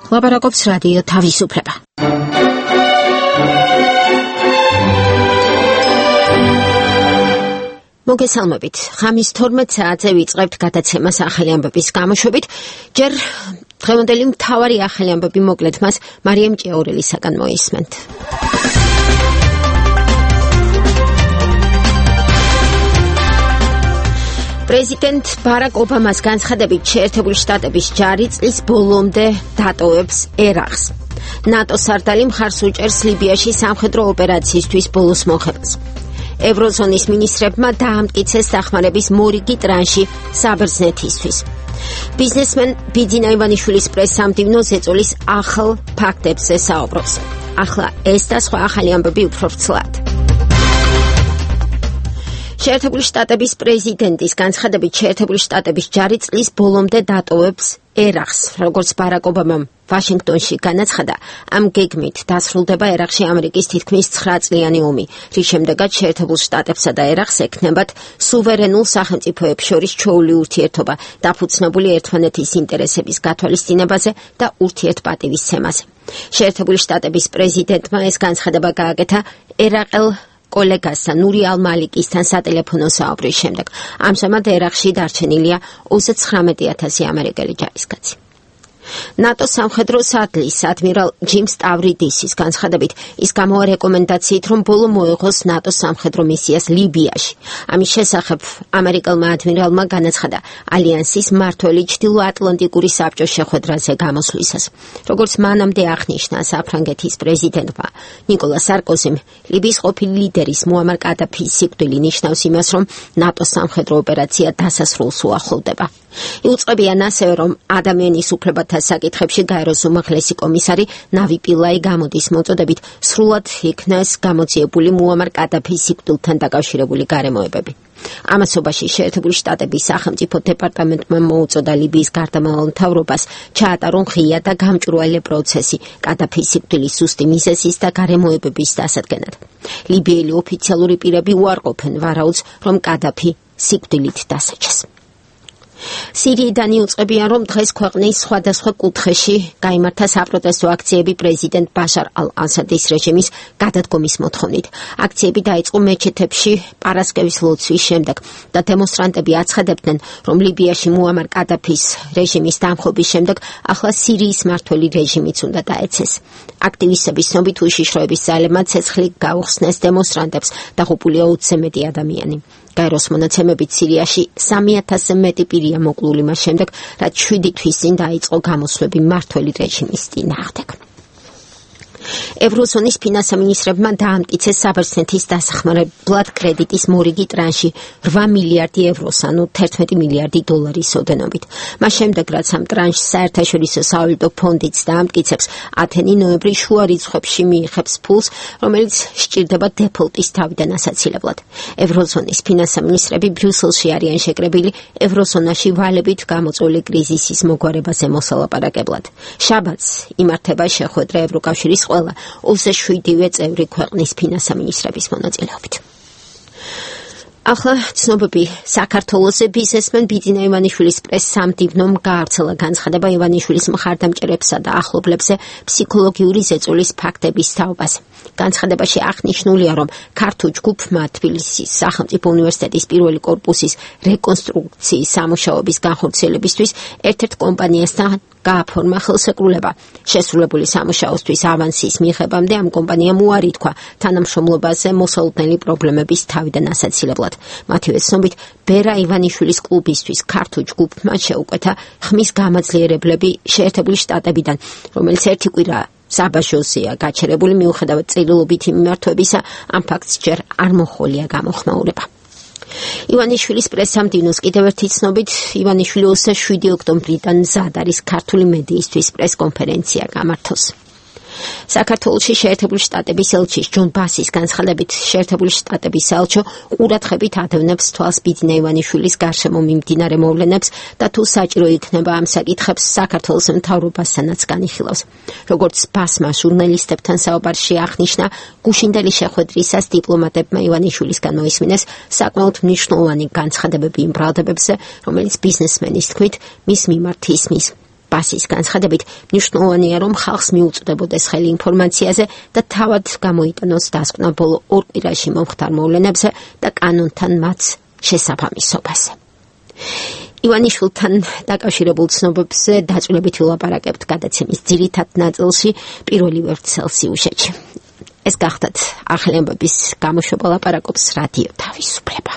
ლაპარაკობს რადიო თავისუფლება. მოგესალმებით. ხამის 12 საათზე ვიწყებთ გადაცემას ახალი ამბების გამოშვებით. ჯერ დღევანდელი მთავარი ახალი ამბები მოკლედ მას მარიამ ჭიაურელისაგან მოისმენთ. პრეზიდენტ ბარაკ ობამას განცხადებით შეერთებული შტატების ჯარი წლის ბოლომდე დატოვებს ერაყს. ნატოს სარდალი მხარს უჭერს ლიბიაში სამხედრო ოპერაციისთვის ბოლოს მოხებას. ევროზონის მინისტრებმა დაამტკიცეს დახმარების მორიგი ტრანში საბერძნეთისთვის. ბიზნესმენ ბიძინა ივანიშვილის პრესსამდივნო ზეწოლის ახალ ფაქტებზე საუბრობს. ახლა ეს და სხვა ახალი ამბები უფრო ვრცლად. შეერთებული შტატების პრეზიდენტის განცხადებით შეერთებული შტატების ჯარი წლის ბოლომდე დატოვებს ერაყს. როგორც ბარაკ ობამამ ვაშინგტონში განაცხადა, ამ გეგმით დასრულდება ერაყში ამერიკის თითქმის 9 წლიანი ომი, რის შემდეგაც შეერთებულ შტატებსა და ერაყს ექნებათ სუვერენულ სახელმწიფოებს შორის ჩვეული ურთიერთობა, დაფუძნებული ერთმანეთის ინტერესების გათვალისწინებაზე და ურთიერთპატივისცემაზე. შეერთებული შტატების პრეზიდენტმა ეს განცხადება გააკეთა ერაყელ კოლეგასთან ნური ალ-მალიკისთან სატელეფონო საუბრის შემდეგ. ამჟამად ერაყში დარჩენილია 39,000 ამერიკელი ჯარისკაცი. ნატოს სამხედრო სადგლის ადმირალ ჯიმ სტავრიდისის განცხადებით ის გამოვა რეკომენდაციით, რომ ბოლო მოეღოს ნატოს სამხედრო მისიას ლიბიაში. ამის შესახებ ამერიკელმა ადმირალმა განაცხადა ალიანსის მმართველი ჩრდილოატლანტიკური საბჭოს შეხვედრაზე გამოსვლისას. როგორც მანამდე აღნიშნა საფრანგეთის პრეზიდენტმა ნიკოლა სარკოზიმ, ლიბიის ყოფილი ლიდერის მუამარ კადაფის სიკვდილი ნიშნავს იმას, რომ ნატოს სამხედრო ოპერაცია დასასრულს უახლოვდება. იუწყებიან ასევე, რომ ადამიანის უფლებათა საკითხებში გაეროს უმაღლესი კომისარი ნავი პილაი გამოდის მოწოდებით სრულად იქნეს გამოძიებული მუამარ კადაფის სიკვდილთან დაკავშირებული გარემოებები. ამასობაში შეერთებული შტატების სახელმწიფო დეპარტამენტმა მოუწოდა ლიბიის გარდამავალ მთავრობას ჩაატარონ ღია და გამჭვირვალე პროცესი კადაფის სიკვდილის ზუსტი მიზეზის და გარემოებების დასადგენად. ლიბიელი ოფიციალური პირები უარყოფენ ვარაუდს, რომ კადაფი სიკვდილით დასაჯეს. სირიიდან იუწყებიან, რომ დღეს ქვეყნის სხვადასხვა კუთხეში გაიმართა საპროტესტო აქციები პრეზიდენტ ბაშარ ალ-ასადის რეჟიმის გადადგომის მოთხოვნით. აქციები დაიწყო მეჩეთებში პარასკევის ლოცვის შემდეგ და დემონსტრანტები აცხადებდნენ, რომ ლიბიაში მუამარ კადაფის რეჟიმის დამხობის შემდეგ ახლა სირიის მმართველი რეჟიმიც უნდა დაეცეს. აქტივისტების ცნობით უშიშროების ძალებმა ცეცხლი გაუხსნეს დემონსტრანტებს, დაღუპულია 20-ზე მეტი ადამიანი. გაეროს მონაცემებით სირიაში 3,000-ზე მეტი პირია მოკლული მას შემდეგ, რაც 7 თვის წინ დაიწყო გამოსვლები მმართველი რეჟიმის წინააღმდეგ. ევროზონის ფინანსთა მინისტრებმა დაამტკიცეს საბერძნეთის დასახმარებლად კრედიტის მორიგი ტრანში 8 მილიარდი ევროს, ანუ 11 მილიარდი დოლარის ოდენობით. მას შემდეგ, რაც ამ ტრანშს საერთაშორისო სავალუტო ფონდიც დაამტკიცებს, ათენი ნოემბრის შუა რიცხვებში მიიღებს ფულს, რომელიც სჭირდება დეფოლტის თავიდან ასაცილებლად. ევროზონის ფინანსთა მინისტრები ბრიუსელში არიან შეკრებილი ევროზონაში ვალებით გამოწვეული კრიზისის მოგვარებაზე მოსალაპარაკებლად. შაბათს იმართება შეხვედრა ევროკავშირის ყველა 27-ვე წევრი ქვეყნის ფინანსთა მინისტრების მონაწილეობით. ახლა ცნობები საქართველოს ბიზნესმენ ბიძინა ივანიშვილის პრესსამდივნომ გაავრცელა განცხადება ივანიშვილის მხარდამჭერებსა და ახლობლებზე ფსიქოლოგიური ზეწოლის ფაქტების თაობაზე. განცხადებაში აღნიშნულია, რომ ქართულ ჯგუფმა თბილისის სახელმწიფო უნივერსიტეტის პირველი კორპუსის რეკონსტრუქციის სამუშაოების განხორციელებისთვის ერთ-ერთ კომპანიასთან გააფორმა ხელშეკრულება. შესრულებული სამუშაოსთვის ავანსის მიღებამდე ამ კომპანიამ უარი თქვა თანამშრომლობაზე მოსალოდნელი პრობლემების თავიდან ასაცილებლად. მათივე ცნობით, ბერა ივანიშვილის კლუბისთვის ქართულ ჯგუფმა შეუკვეთა ხმის გამაძლიერებლები შეერთებული შტატებიდან, რომელიც ერთი კვირა საბაჟოზეა გაჩერებული, მიუხედავად წერილობითი მიმართვებისა, ამ ფაქტს ჯერ არ მოჰყოლია გამოხმაურება. ივანიშვილის პრესსამდივნოს კიდევ ერთი ცნობით, ივანიშვილი 27 ოქტომბრიდან მზად არის ქართული მედიისთვის პრესკონფერენცია გამართოს. საქართველოში შეერთებული შტატების ელჩის ჯონ ბასის განცხადებით, შეერთებული შტატების საელჩო ყურადღებით ადევნებს თვალს ბიძინა ივანიშვილის გარშემო მიმდინარე მოვლენებს და თუ საჭირო იქნება ამ საკითხებს საქართველოს მთავრობასთანაც განიხილავს. როგორც ბასმა ჟურნალისტებთან საუბარში აღნიშნა, გუშინდელი შეხვედრისას დიპლომატებმა ივანიშვილისგან მოისმინეს საკმაოდ მნიშვნელოვანი განცხადებები იმ ბრალდებებზე, რომელიც ბიზნესმენის თქმით მის მიმართ ისმის. პასის განცხადებით, მნიშვნელოვანია, რომ ხალხს მიუწვდებოდეს ხელი ინფორმაციაზე და თავად გამოიტანოს დასკვნა ბოლო 2 კვირაში მომხდარ მოვლენებზე და კანონთან მათ შესაბამისობაზე. ივანიშვილთან დაკავშირებულ ცნობებზე დაწვრილებით ვილაპარაკებთ გადაცემის ძირითად ნაწილში პირველი ვერცხლის სიუჟეტში. ეს გახდათ ახლებების გამოშვება ლაპარაკობს რადიო თავისუფლება.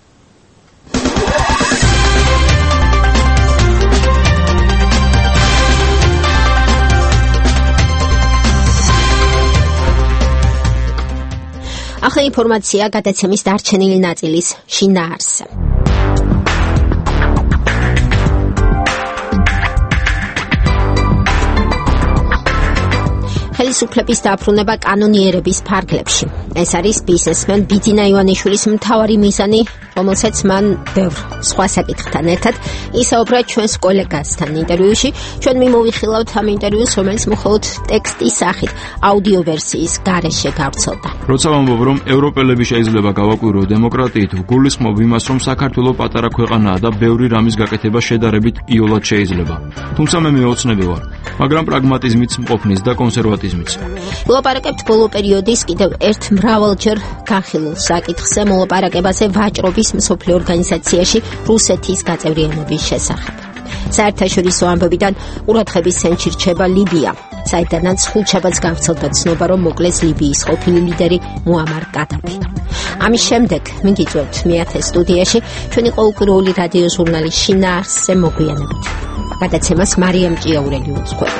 ახლა ინფორმაცია გადაცემის დარჩენილი ნაწილის შინაარსზე. ხელისუფლების დაბრუნება კანონიერების ფარგლებში. ეს არის ბიზნესმენ ბიძინა ივანიშვილის მთავარი მიზანი, რომელსაც მან ბევრ სხვა საკითხთან ერთად ისაუბრა ჩვენს კოლეგასთან ინტერვიუში. ჩვენ მიმოვიხილავთ ამ ინტერვიუს, რომელიც მხოლოდ ტექსტის სახით აუდიო ვერსიის გარეშე გავრცელდა. როცა ვამბობ, რომ ევროპელები შეიძლება გავაკვირო დემოკრატიით, გულისხმობ იმას, რომ საქართველო პატარა ქვეყანაა და ბევრი რამის გაკეთება შედარებით იოლად შეიძლება. თუმცა მე მეოცნები ვარ, მაგრამ პრაგმატიზმიც მყოფნის და კონსერვატიზმიც. ვილაპარაკებთ ბოლო პერიოდის კიდევ ერთ მრავალჯერ განხილულ საკითხზე, მოლაპარაკებაზე ვაჭრობის მსოფლიო ორგანიზაციაში რუსეთის გაწევრიანების შესახებ. საერთაშორისო ამბებიდან ყურადღების ცენტრში რჩება ლიბია, საიდანაც ხუთშაბათს გავრცელდა ცნობა, რომ მოკლეს ლიბიის ყოფილი ლიდერი მუამარ კადაფი. ამის შემდეგ მიგიწევთ მეათე სტუდიაში ჩვენი ყოველკვირეული რადიო ჟურნალის შინაარსზე მოგვიანებით. გადაცემას მარიამ ჭიაურელი უძღვება.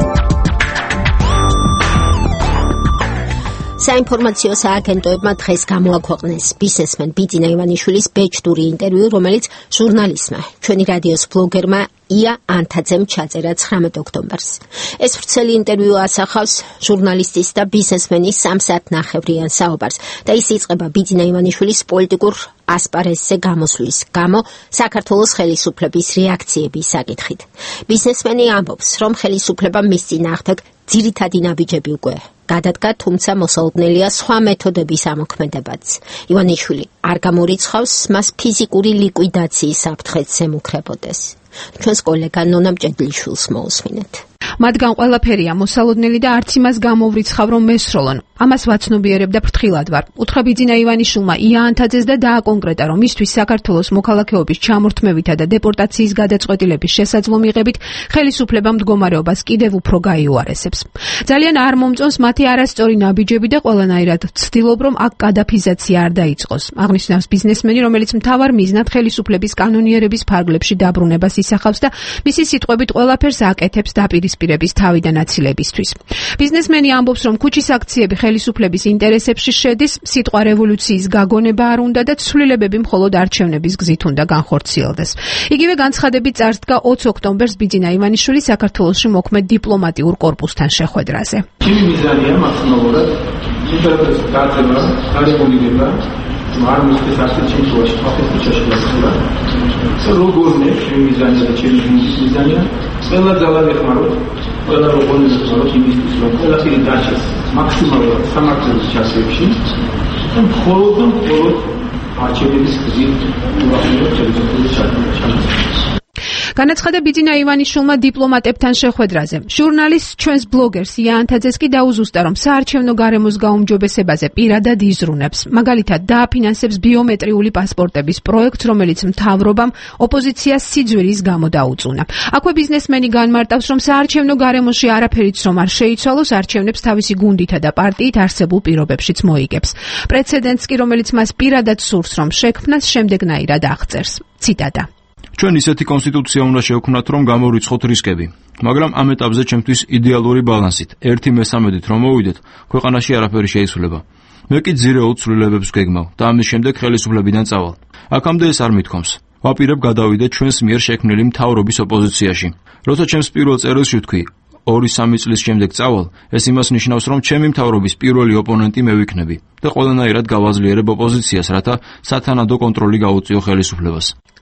საინფორმაციო სააგენტოებმა დღეს გამოაქვეყნეს ბიზნესმენ ბიძინა ივანიშვილის ბეჭდური ინტერვიუ, რომელიც ჟურნალისტმა, ჩვენი რადიოს ბლოგერმა ია ანთაძემ ჩაწერა 19 ოქტომბერს. ეს ვრცელი ინტერვიუ ასახავს ჟურნალისტის და ბიზნესმენის 3 საათნახევრიან საუბარს და ის იწყება ბიძინა ივანიშვილის პოლიტიკურ ასპარეზზე გამოსვლის გამო საქართველოს ხელისუფლების რეაქციების საკითხით. ბიზნესმენი ამბობს, რომ ხელისუფლება მის წინააღმდეგ ძირითადი ნაბიჯები უკვე გადადგა, თუმცა მოსალოდნელია სხვა მეთოდების ამოქმედებაც. ივანიშვილი არ გამორიცხავს მას ფიზიკური ლიკვიდაციის საფრთხეც ემუქრებოდეს. ჩვენს კოლეგა ნონა მჭედლიშვილს მოусმინეთ. მათგან ყველაფერია მოსალოდნელი და არც იმას გამოვრიცხავ, რომ მესროლონ. ამას ვაცნობიერებ და ფრთხილად ვარ. უთხრა ბიძინა ივანიშვილმა ია ანთაძეს და დააკონკრეტა, რომ მისთვის საქართველოს მოქალაქეობის ჩამორთმევითა და დეპორტაციის გადაწყვეტილების შესაძლო მიღებით ხელისუფლებამ მდგომარეობას კიდევ უფრო გაიუარესებს. ძალიან არ მომწონს მათი არასწორი ნაბიჯები და ყველანაირად ვცდილობ, რომ აქ კადაფიზაცია არ დაიწყოს. აღნიშნავს ბიზნესმენი, რომელიც მთავარ მიზნად ხელისუფლების კანონიერების ფარგლებში დაბრუნებას ისახავს და მისი სიტყვებით ყველაფერს აკეთებს დაპირისპირების თავიდან აცილებისთვის. ბიზნესმენი ამბობს, რომ ქუჩის აქციები ხელისუფლების ინტერესებში შედის, სიტყვა რევოლუციის გაგონება არ უნდა და ცვლილებები მხოლოდ არჩევნების გზით უნდა განხორციელდეს. იგივე განცხადებით წარსდგა 20 ოქტომბერს ბიძინა ივანიშვილი საქართველოში მოქმედ დიპლომატიურ კორპუსთან შეხვედრაზე. ჩემი მიზანია მაქსიმალურად ინტერესის გაცემა, გარეგონილება, არ მისცეს ასეთ შემთხვევაში ფაქტებში გასულა. როგორ ჩემი მიზანია და ჩემი მიზანია, ყველა ძალა ვეხმაროთ, ყველა როგორ ვეხმაროთ იმისთვის, რომ ყველაფერი დაჩეს მაქსიმალურად სამართლის ჩასებში და მხოლოდ არჩევნების გზით უახლოებით შეგვიძლია ჩამოყალიბდეს. განაცხადა ბიძინა ივანიშვილმა დიპლომატებთან შეხვედრაზე. ჟურნალისტ ჩვენს ბლოგერს ია ანთაძეს კი დაუზუსტა, რომ საარჩევნო გარემოს გაუმჯობესებაზე პირადად იზრუნებს. მაგალითად, დააფინანსებს ბიომეტრიული პასპორტების პროექტს, რომელიც მთავრობამ ოპოზიციას სიძველის გამო დაუწუნა. აქვე ბიზნესმენი განმარტავს, რომ საარჩევნო გარემოში არაფერიც რომ არ შეიცვალოს, არჩევნებს თავისი გუნდითა და პარტიით არსებულ პირობებშიც მოიგებს. პრეცედენტს კი, რომელიც მას პირადად სურს, რომ შექმნას, შემდეგნაირად აღწერს. ციტატა. ჩვენ ისეთი კონსტიტუცია უნდა შევქმნათ, რომ გამორიცხოთ რისკები, მაგრამ ამ ეტაპზე ჩემთვის იდეალური ბალანსით, 1/13-ით რომ მოვიდეთ, ქვეყანაში არაფერი შეიცვლება. მე კი ძირეულ ცვლილებებს გეგმავ და ამის შემდეგ ხელისუფლებიდან წავალ. აქამდე ეს არ მithქვამს. ვაპირებ გადავიდე ჩვენს მიერ შექმნილი მთავრობის ოპოზიციაში. როცა ჩემს პირველ წერილში ვთქვი 2-3 წლის შემდეგ წავალ, ეს იმას ნიშნავს, რომ ჩემი მთავრობის პირველი ოპონენტი მე ვიქნები და ყველანაირად გავაძლიერებ ოპოზიციას, რათა სათანადო კონტროლი გაუწიო ხელისუფლებას.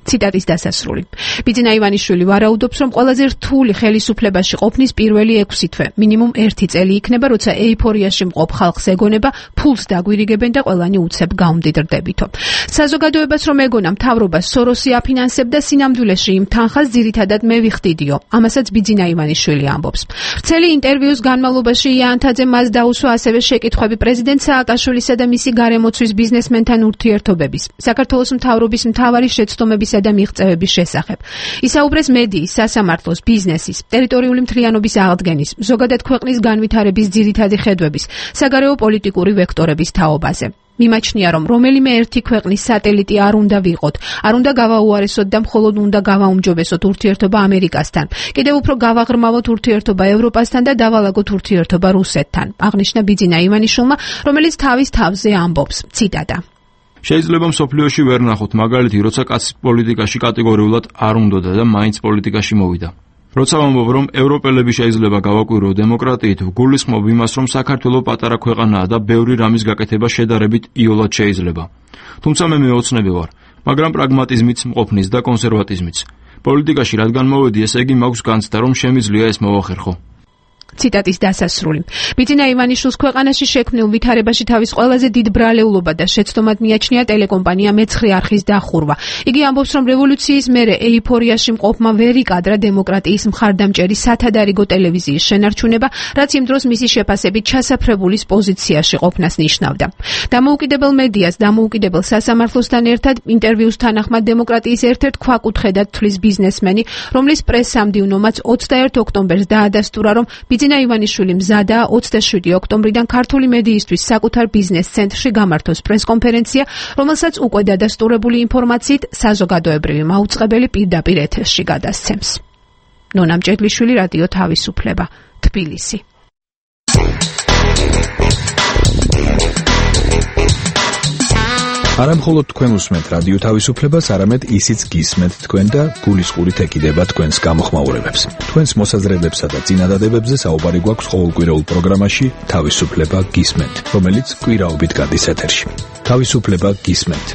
ციტატის დასასრული. ბიძინა ივანიშვილი ვარაუდობს, რომ ყველაზე რთული ხელისუფლებაში ყოფნის პირველი 6 თვე, მინიმუმ 1 წელი იქნება, როცა ეიფორიაში მყოფ ხალხს ეგონება, ფულს დაგვირიგებენ და ყველანი უცებ გამდიდრდებითო. საზოგადოებას რომ ეგონა მთავრობას სოროსი აფინანსებდა, სინამდვილეში იმ თანხას ძირითადად მე ვიხდიდიო. ამასაც ბიძინა ივანიშვილი ამბობს. ვრცელი ინტერვიუს განმავლობაში იანთაძე მას დაუსვა ასევე შეკითხვები პრეზიდენტ სააკაშვილისა და მისი გარემოცვის ბიზნესმენთან ურთიერთობების, საქართველოს მთავრობის მთავარი შეცდომებისა და მიღწევების შესახებ. ისაუბრეს მედიის, სასამართლოს, ბიზნესის, ტერიტორიული მთლიანობის აღდგენის, ზოგადად ქვეყნის განვითარების ძირითადი ხედვების, საგარეო პოლიტიკური ვექტორების თაობაზე. მიმაჩნია, რომ რომელიმე ერთი ქვეყნის სატელიტი არ უნდა ვიყოთ, არ უნდა გავაუარესოთ და მხოლოდ უნდა გავაუმჯობესოთ ურთიერთობა ამერიკასთან. კიდევ უფრო გავაღრმავოთ ურთიერთობა ევროპასთან და დავალაგოთ ურთიერთობა რუსეთთან. აღნიშნა ბიძინა ივანიშვილმა, რომელიც თავის თავზე ამბობს. ციტატა. შეიძლება მსოფლიოში ვერ ნახოთ მაგალითი, როცა კაცი პოლიტიკაში კატეგორიულად არ უნდოდა და მაინც პოლიტიკაში მოვიდა. როცა ვამბობ, რომ ევროპელები შეიძლება გავაკვირო დემოკრატიით, ვგულისხმობ იმას, რომ საქართველო პატარა ქვეყანაა და ბევრი რამის გაკეთება შედარებით იოლად შეიძლება. თუმცა მე მეოცნები ვარ, მაგრამ პრაგმატიზმიც მყოფნის და კონსერვატიზმიც. პოლიტიკაში რადგან მოვედი, ესე იგი მაქვს განცდა, რომ შემიძლია ეს მოვახერხო. ციტატის დასასრული. ბიძინა ივანიშვილს ქვეყანაში შექმნილ ვითარებაში თავის ყველაზე დიდ ბრალეულობა და შეცდომად მიაჩნია ტელეკომპანია მეცხრე არხის დახურვა. იგი ამბობს, რომ რევოლუციის მერე ეიფორიაში მყოფმა ვერ იკადრა დემოკრატიის მხარდამჭერი სათადარიგო ტელევიზიის შენარჩუნება, რაც იმ დროს მისი შეფასებით ჩასაფრებულის პოზიციაში ყოფნას ნიშნავდა. დამოუკიდებელ მედიას, დამოუკიდებელ სასამართლოსთან ერთად ინტერვიუს თანახმად დემოკრატიის ერთ-ერთ ქვაკუთხედად თვლის ბიზნესმენი, რომლის პრესსამდივნომაც 21 ოქტომბერს დაადასტურა, რომ ბიძინა ივანიშვილი მზადაა 27 ოქტომბრიდან ქართული მედიისთვის საკუთარ ბიზნეს ცენტრში გამართოს პრესკონფერენცია, რომელსაც უკვე დადასტურებული ინფორმაციით საზოგადოებრივი მაუწყებელი პირდაპირ ეთერში გადასცემს. ნონა მჭედლიშვილი, რადიო თავისუფლება, თბილისი. არა მხოლოდ თქვენ უსმენთ რადიო თავისუფლებას, არამედ ისიც გისმენთ თქვენ და გულისყურით ეკიდება თქვენს გამოხმაურებებს. თქვენს მოსაზრებებსა და წინადადებებზე საუბარი გვაქვს ყოველკვირეულ პროგრამაში თავისუფლება გისმენთ, რომელიც კვირაობით გადის ეთერში. თავისუფლება გისმენთ.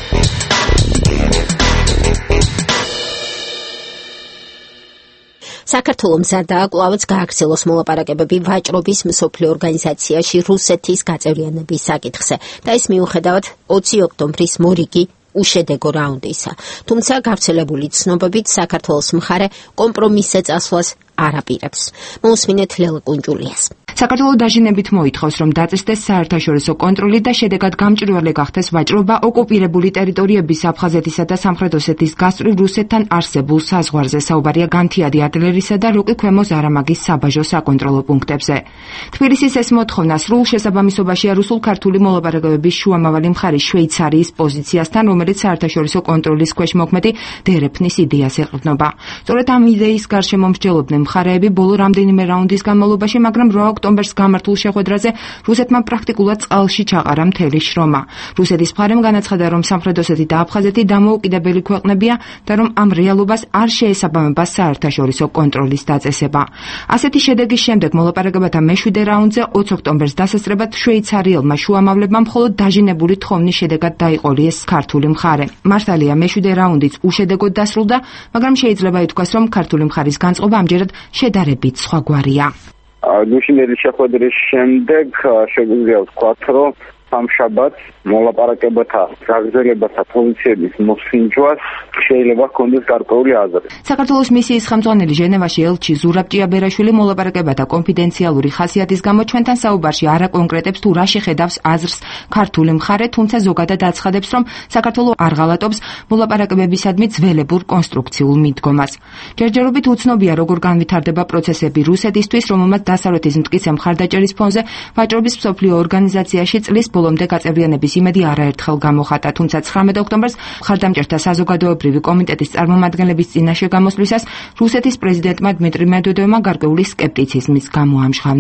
საქართველოს მზადაა კვლავაც გააგრძელოს მოლაპარაკებები ვაჭრობის მსოფლიო ორგანიზაციაში რუსეთის გაწევრიანების საკითხზე და ეს მიუხედავად 20 ოქტომბრის მორიგი უშედეგო რაუნდისა. თუმცა გავრცელებული ცნობებით საქართველოს მხარე კომპრომისზე წასვლას არ აპირებს. მოусმინეთ ლელა კუნჯულიას. საქართველოს დაჟინებით მოითხოვს, რომ დაწესდეს საერთაშორისო კონტროლი და შედეგად გამჭვირვალე გახდეს ვაჭრობა ოკუპირებული ტერიტორიების აფხაზეთისა და სამხრეთ ოსეთის გასწვრივ რუსეთთან არსებულ საზღვარზე. საუბარია განთიადი ადლერისა და როკი ქვემო ზარამაგის საბაჟო საკონტროლო პუნქტებზე. თბილისის ეს მოთხოვნა სრულ შესაბამისობაშია რუსულ-ქართული მოლაპარაკებების შუამავალი მხარის შვეიცარიის პოზიციასთან, რომელიც საერთაშორისო კონტროლის ქვეშ მოქმედი დერეფნის იდეას ეყრდნობა. სწორედ ამ იდეის გარშემო მსჯელობდნენ მხარეები ბოლო რამდენიმე რაუნდის განმავლობაში, მაგრამ 8 ოქტომბერს გამართულ შეხვედრაზე რუსეთმა პრაქტიკულად წყალში ჩაყარა მთელი შრომა. რუსეთის მხარემ განაცხადა, რომ სამხრეთ ოსეთი და აფხაზეთი დამოუკიდებელი ქვეყნებია და რომ ამ რეალობას არ შეესაბამება საერთაშორისო კონტროლის დაწესება. ასეთი შედეგის შემდეგ მოლაპარაკებათა მეშვიდე რაუნდზე 20 ოქტომბერს დასასწრებად შვეიცარიელმა შუამავლებმა მხოლოდ დაჟინებული თხოვნის შედეგად დაიყოლიეს ქართული მხარე. მართალია მეშვიდე რაუნდიც უშედეგოდ დასრულდა, მაგრამ შეიძლება ითქვას, რომ ქართული მხარის განწყობა ამჯერად შედარებით სხვაგვარია. გუშინელი შეხვედრის შემდეგ შეგვიძლია ვთქვათ, რომ სამშაბათს მოლაპარაკებათა გაგრძელებასა პოზიციების მოსინჯვას შეიძლება ჰქონდეს გარკვეული აზრი. საქართველოს მისიის ხელმძღვანელი ჟენევაში ელჩი ზურაბ ჭიაბერაშვილი მოლაპარაკებათა კონფიდენციალური ხასიათის გამო ჩვენთან საუბარში არ აკონკრეტებს თუ რა შეხედავს აზრს ქართული მხარე, თუმცა ზოგადად აცხადებს, რომ საქართველო არ ღალატობს მოლაპარაკებებისადმი ძველებურ კონსტრუქციულ მიდგომას. ჯერჯერობით უცნობია, როგორ განვითარდება პროცესები რუსეთისთვის, რომელმაც დასავლეთის მტკიცე მხარდაჭერის ფონზე ვაჭრობის მსოფლიო ორგანიზაციაში წლის ბოლომდე გაწევრიანების იმედი არაერთხელ გამოხატა, თუმცა 19 ოქტომბერს მხარდამჭერთა საზოგადოებრივი კომიტეტის წარმომადგენლების წინაშე გამოსვლისას რუსეთის პრეზიდენტმა დმიტრი მედვედევმა გარკვეული სკეპტიციზმის გამოამჟღავნა.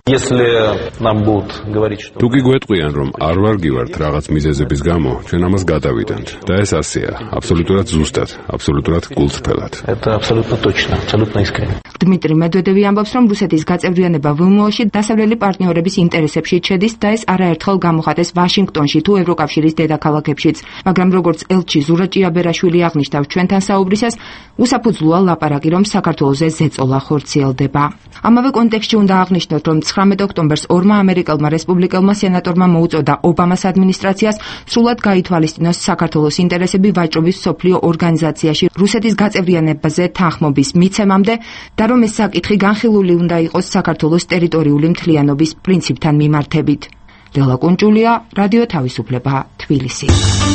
თუ კი გვეტყვიან, რომ არ ვარგივართ რაღაც მიზეზების გამო, ჩვენ ამას გადავიდანთ. და ეს ასეა, აბსოლუტურად ზუსტად, აბსოლუტურად გულწრფელად. დმიტრი მედვედევი ამბობს, რომ რუსეთის გაწევრიანება VMO-ში დასავლელი პარტნიორების ინტერესებში შედის და ეს არაერთხელ გამოხატეს ვაშინგტონში თუ ევროკავშირის დედაქალაქებშიც. მაგრამ როგორც ელჩი ზურაბ ჭიაბერაშვილი აღნიშნავს ჩვენთან საუბრისას, უსაფუძვლოა ლაპარაკი, რომ საქართველოზე ზეწოლა ხორციელდება. ამავე კონტექსტში უნდა აღნიშნოთ, რომ 19 ოქტომბერს ორმა ამერიკელმა რესპუბლიკელმა სენატორმა მოუწოდა ობამას ადმინისტრაციას სრულად გაითვალისწინოს საქართველოს ინტერესები ვაჭრობის მსოფლიო ორგანიზაციაში რუსეთის გაწევრიანებაზე თანხმობის მიცემამდე და რომ ეს საკითხი განხილული უნდა იყოს საქართველოს ტერიტორიული მთლიანობის პრინციპთან მიმართებით. ლელა კუნჭულია, რადიო თავისუფლება, თბილისი.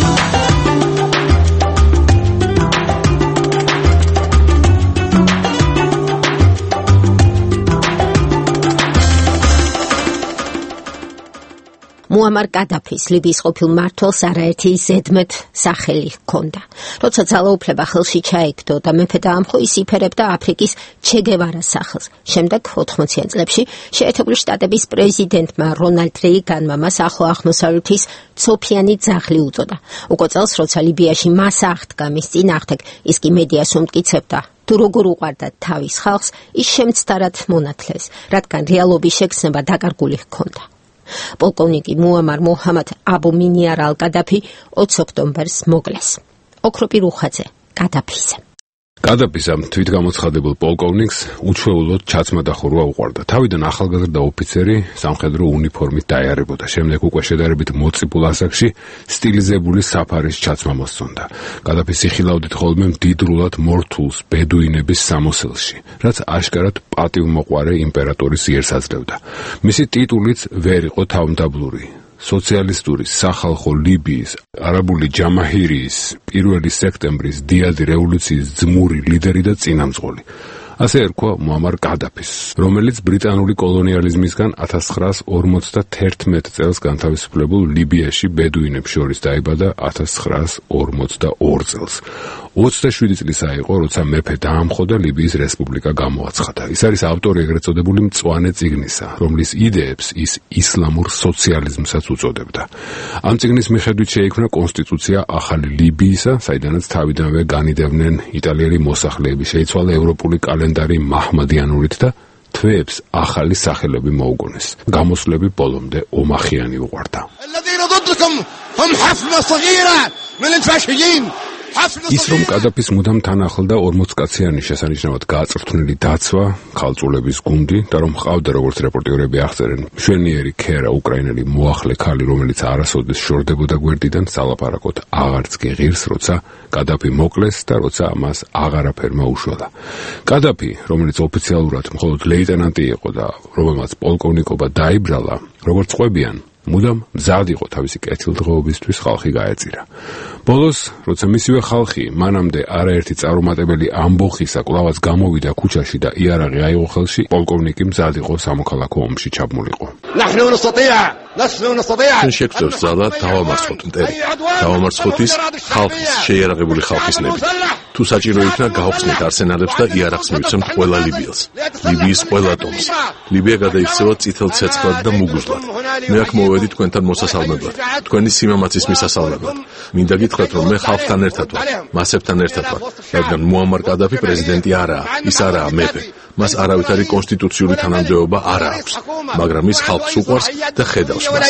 მუამარ კადაფის ლიბიის ყოფილ მმართველს არაერთი ზედმეტ სახელი ჰქონდა. როცა ძალაუფლება ხელში ჩაიგდო და მეფე დაამხო, ის იფერებდა აფრიკის ჩე გევარას სახელს. შემდეგ 80-იან წლებში შეერთებული შტატების პრეზიდენტმა რონალდ რეიგანმა მას ახლო აღმოსავლეთის ცოფიანი ძაღლი უწოდა. უკვე წელს, როცა ლიბიაში მას აღდგა მის წინააღმდეგ, ის კი მედიას უმტკიცებდა. თუ როგორ უყვარდა თავის ხალხს, ის შემცდარად მონათლეს, რადგან რეალობის შეგრძნება დაკარგული ჰქონდა. პოლკოვნიკი მუამარ მოჰამად აბუ მინიარ ალ-კადაფი 20 ოქტომბერს მოგლეს. ოქროპი რუხაძე, კადაფიზე. კადაფის ამ თვითგამოცხადებულ პოლკოვნიკს უჩვეულოდ ჩაცმა და ხურვა უყვარდა. თავიდან ახალგაზრდა ოფიცერი სამხედრო უნიფორმით დაიარებოდა. შემდეგ უკვე შედარებით მოწიფულ ასაკში სტილიზებული საფარის ჩაცმა მოსწონდა. კადაფი სიხილავდით ხოლმე მდიდრულად მორთულს ბედუინების სამოსელში, რაც აშკარად პატივმოყვარე იმპერატორის იერს აძლევდა. მისი ტიტულიც ვერ იყო თავმდაბლური. სოციალისტური სახალხო ლიბიის არაბული ჯამაჰირიის 1 სექტემბრის დიადი რევოლუციის ძმური ლიდერი და წინამძღოლი. ასე ერქვა მუამარ კადაფის, რომელიც ბრიტანული კოლონიალიზმისგან 1951 წელს განთავისუფლებულ ლიბიაში ბედუინებს შორის დაიბადა 1942 წელს. 27 წლისა იყო, როცა მეფე დაამხო და ლიბიის რესპუბლიკა გამოაცხადა. ის არის ავტორი ეგრეთ წოდებული მწვანე წიგნისა, რომლის იდეებს ის ისლამურ სოციალიზმსაც უწოდებდა. ამ წიგნის მიხედვით შეიქმნა კონსტიტუცია ახალი ლიბიისა, საიდანაც თავიდანვე განიდევნენ იტალიელი მოსახლეები, შეიცვალა ევროპული კალენდარი მაჰმადიანურით და თვეებს ახალი სახელები მოუგონეს. გამოსვლები ბოლომდე ომახიანი უყვარდა. ის რომ კადაფის მუდამ თან ახლდა 40 კაციანი შესანიშნავად გააწვრთნილი დაცვა, ქალწულების გუნდი და რომ ჰყავდა, როგორც რეპორტიორები აღწერენ, მშვენიერი ქერა უკრაინელი მოახლე ქალი, რომელიც არასოდეს შორდებოდა გვერდიდან, სალაპარაკოდ აღარც კი ღირს, როცა კადაფი მოკლეს და როცა მას აღარაფერმა უშველა. კადაფი, რომელიც ოფიციალურად მხოლოდ ლეიტენანტი იყო და რომელმაც პოლკოვნიკობა დაიბრალა, როგორც ყვებიან, მუდამ მზად იყო თავისი კეთილდღეობისთვის ხალხი გაეწირა. ბოლოს, როცა მისივე ხალხი მანამდე არაერთი წარუმატებელი ამბოხისა კვლავაც გამოვიდა ქუჩაში და იარაღი აიღო ხელში, პოლკოვნიკი მზად იყო სამოქალაქო ომში ჩაბმულიყო. ჩვენ შეგვწევს ძალა დავამარცხოთ მტერი, დავამარცხოთ ის ხალხის, შეიარაღებული ხალხის ნებით. თუ საჭირო იქნა, გავხსნით არსენალებს და იარაღს მივცემთ ყველა ლიბიელს, ლიბიის ყველა ტომს. ლიბია გადაიქცევა წითელ ცეცხლად და მუგუზლად. მე აქ მოვედი თქვენთან მოსასალმებლად, თქვენი სიმამაცის მისასალმებლად. მინდა გითხრათ, რომ მე ხალხთან ერთად ვარ, მასებთან ერთად ვარ, რადგან მუამარ კადაფი პრეზიდენტი არაა, ის არაა მეფე. მას არავითარი კონსტიტუციური თანამდებობა არ აქვს, მაგრამ ის ხალხს უყვარს და ხედავს მას.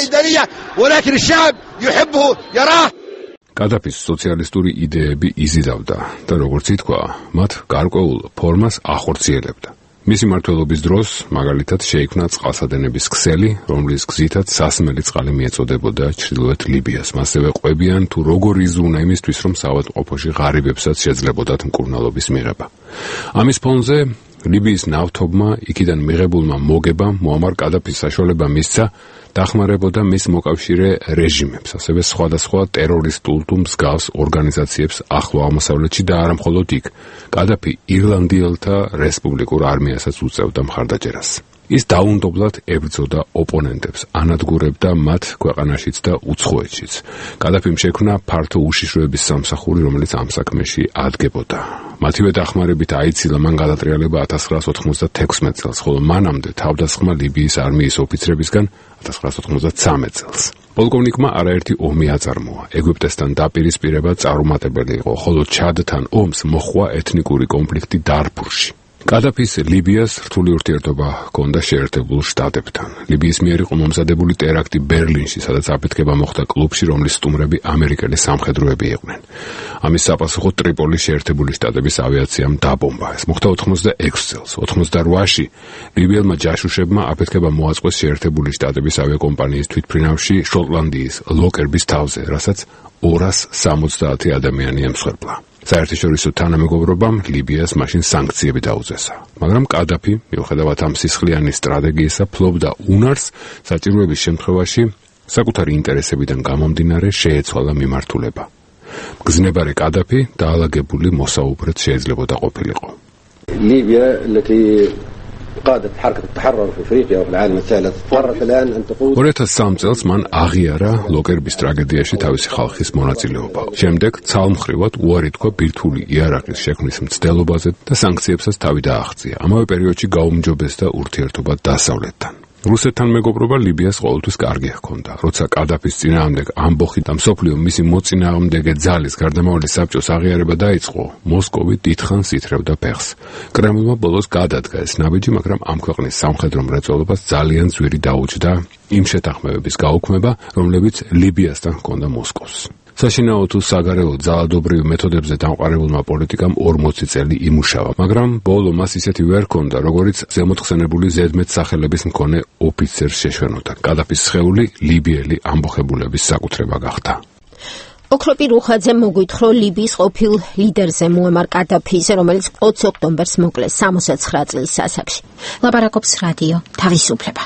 კადაფის სოციალისტური იდეები იზიდავდა და როგორც ითქვა, მათ გარკვეულ ფორმას ახორციელებდა. მისი მმართველობის დროს, მაგალითად, შეიქმნა წყალსადენების ქსელი, რომლის გზითაც სასმელი წყალი მიეწოდებოდა ჩრდილოეთ ლიბიას. მასევე ყვებიან, თუ როგორ იზრუნა იმისთვის, რომ საავადმყოფოში ღარიბებსაც შეძლებოდათ მკურნალობის მიღება. ამის ფონზე ლიბიის ნავთობმა იქიდან მიღებულმა მოგებამ მუამარ კადაფის საშუალება მისცა დახმარებოდა მის მოკავშირე რეჟიმებს, ასევე სხვადასხვა ტერორისტულ თუ მსგავს ორგანიზაციებს ახლო აღმოსავლეთში და არა მხოლოდ იქ. კადაფი ირლანდიელთა რესპუბლიკურ არმიასაც უწევდა მხარდაჭერას. ის დაუნდობლად ებრძოდა ოპონენტებს, ანადგურებდა მათ ქვეყანაშიც და უცხოეთშიც. კადაფიმ შექმნა ფართო უშიშროების სამსახური, რომელიც ამ საქმეში ადგებოდა. მათივე დახმარებით აიცილა მან გადატრიალება 1996 წელს, ხოლო მანამდე თავდასხმა ლიბიის არმიის ოფიცრებისგან 1993 წელს. პოლკოვნიკმა არაერთი ომი აწარმოა. ეგვიპტესთან დაპირისპირება წარუმატებელი იყო, ხოლო ჩადთან ომს მოჰყვა ეთნიკური კონფლიქტი დარფურში. კადაფის ლიბიას რთული ურთიერთობა ჰქონდა შეერთებულ შტატებთან. ლიბიის მიერ იყო მომზადებული ტერაქტი ბერლინში, სადაც აფეთქება მოხდა კლუბში, რომლის სტუმრები ამერიკელი სამხედროები იყვნენ. ამის საპასუხოდ ტრიპოლის შეერთებული შტატების ავიაციამ დაბომბა. ეს მოხდა 86 წელს. 88-ში ლიბიელმა ჯაშუშებმა აფეთქება მოაწყვეს შეერთებული შტატების ავიაკომპანიის თვითმფრინავში შოტლანდიის ლოკერბის თავზე, რასაც 270 ადამიანი ემსხვერპლა. საერთაშორისო თანამეგობრობამ ლიბიას მაშინ სანქციები დაუწესა. მაგრამ კადაფი, მიუხედავად ამ სისხლიანი სტრატეგიისა, ფლობდა უნარს საჭიროების შემთხვევაში საკუთარი ინტერესებიდან გამომდინარე შეეცვალა მიმართულება. მგზნებარე კადაფი დაალაგებული მოსაუბრად შეიძლებოდა ყოფილიყო. ليبيا التي قادت حركة التحرر في أفريقيا وفي العالم الثالث قررت الآن أن تقود 2003 წელს მან აღიარა ლოკერბის ტრაგედიაში თავისი ხალხის მონაწილეობა. შემდეგ ცალმხრივად უარი თქვა ბირთვული იარაღის შექმნის მცდელობაზე და სანქციებსაც თავი დააღწია. ამავე პერიოდში გაუმჯობესდა ურთიერთობა დასავლეთთან. რუსეთთან მეგობრობა ლიბიას ყოველთვის კარგი ჰქონდა. როცა კადაფის წინააღმდეგ ამბოხი და მსოფლიო მისი მოწინააღმდეგე ძალის გარდამავალი საბჭოს აღიარება დაიწყო, მოსკოვი დიდხანს ითრევდა ფეხს. კრემლმა ბოლოს გადადგა ეს ნაბიჯი, მაგრამ ამ ქვეყნის სამხედრო მრეწველობას ძალიან ძვირი დაუჯდა იმ შეთანხმებების გაუქმება, რომლებიც ლიბიასთან ჰქონდა მოსკოვს. საშინაო თუ საგარეო ძალადობრივ მეთოდებზე დამყარებულმა პოლიტიკამ 40 წელი იმუშავა, მაგრამ ბოლო მას ისეთი ვერ ჰქონდა, როგორიც ზემოთხსენებული ზედმეტ სახელების მქონე ოფიცერს შეშვენოდა. კადაფის სხეული ლიბიელი ამბოხებულების საკუთრება გახდა. ოქროპი რუხაძე მოგვითხრა ლიბიის ყოფილ ლიდერზე მუამარ კადაფიზე, რომელიც 20 ოქტომბერს მოკლეს 69 წლის ასაკში. ლაპარაკობს რადიო თავისუფლება.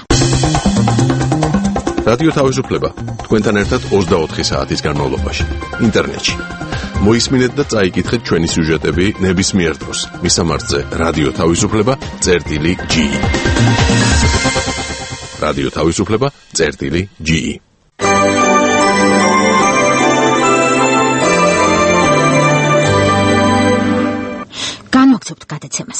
რადიო თავისუფლება თქვენთან ერთად 24 საათის განმავლობაში ინტერნეტში. მოისმინეთ და წაიკითხეთ ჩვენი სიუჟეტები ნებისმიერ დროს. მისამართზე რადიო თავისუფლება.ge. რადიო თავისუფლება.ge. განვაგრძობთ გადაცემას.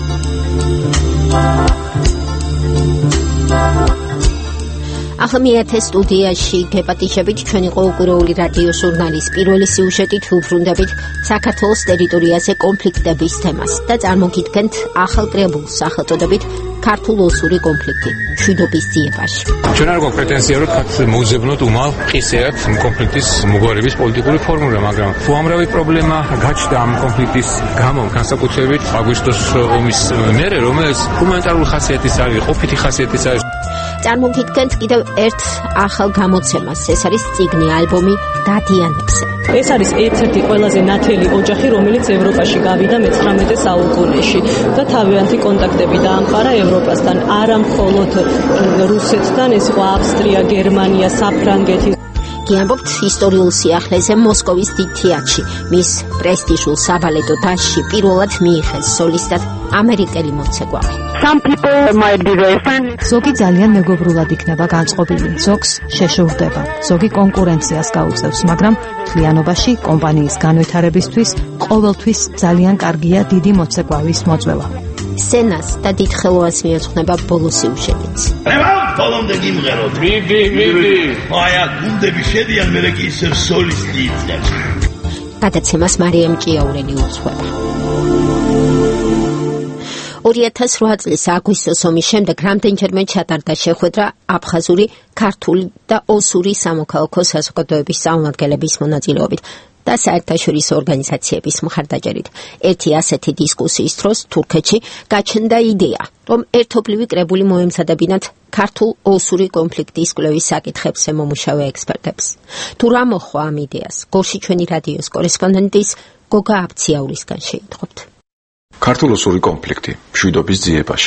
ახლა მეათე სტუდიაში გეპატიჟებით ჩვენი ყოველკვირეული რადიო ჟურნალის პირველი სიუჟეტით უბრუნდებით საქართველოს ტერიტორიაზე კონფლიქტების თემას და წარმოგიდგენთ ახალ კრებულს სახელწოდებით ქართულ-ოსური კონფლიქტი მშვიდობის ძიებაში. ჩვენ არ გვაქვს პრეტენზია, რომ ქართლ მოუძებნოთ უმალ ყისეად კონფლიქტის მოგვარების პოლიტიკური ფორმულა, მაგრამ უამრავი პრობლემა გაჩნდა ამ კონფლიქტის გამო, განსაკუთრებით აგვისტოს ომის მერე, რომელიც ჰუმანიტარული ხასიათის არის, ყოფითი ხასიათის არის. წარმოგიდგენთ კიდევ ერთ ახალ გამოცემას. ეს არის წიგნი ალბომი დადიანებზე. ეს არის ერთ-ერთი ყველაზე ნათელი ოჯახი, რომელიც ევროპაში გავიდა მე-19 საუკუნეში და თავიანთი კონტაქტები დაამყარა ევროპასთან, არა მხოლოდ რუსეთთან, ეს იყო ავსტრია, გერმანია, საფრანგეთი. გიამბობთ ისტორიულ სიახლეზე მოსკოვის დიდ თეატრში. მის პრესტიჟულ საბალეტო დასში პირველად მიიღეს სოლისტად ამერიკელი მოცეკვავი. ზოგი ძალიან მეგობრულად იქნება განწყობილი, ზოგს შეშურდება, ზოგი კონკურენციას გაუწევს, მაგრამ მთლიანობაში კომპანიის განვითარებისთვის ყოველთვის ძალიან კარგია დიდი მოცეკვავის მოწვევა. სცენას და დიდხელოვანს მიეძღვნება ბოლო სიუჟეტიც. ბოლომდე გიმღეროთ. მიდი. აია, გუნდები შედიან, მერე კი ისევ სოლისტი იწყებს. გადაცემას მარიამ ჭიაურელი უძღვება. 2008 წლის აგვისტოს ომის შემდეგ რამდენჯერმე ჩატარდა შეხვედრა აფხაზური, ქართული და ოსური სამოქალაქო საზოგადოების წარმომადგენლების მონაწილეობით და საერთაშორისო ორგანიზაციების მხარდაჭერით. ერთი ასეთი დისკუსიის დროს თურქეთში გაჩნდა იდეა, რომ ერთობლივი კრებული მოემზადებინათ ქართულ-ოსური კონფლიქტის კვლევის საკითხებზე მომუშავე ექსპერტებს. თუ რა მოხვა ამ იდეას, გორში ჩვენი რადიოს კორესპონდენტის გოგა აბციაურისგან შეიტყობთ. ქართულ-ოსური კონფლიქტი მშვიდობის ძიებაში.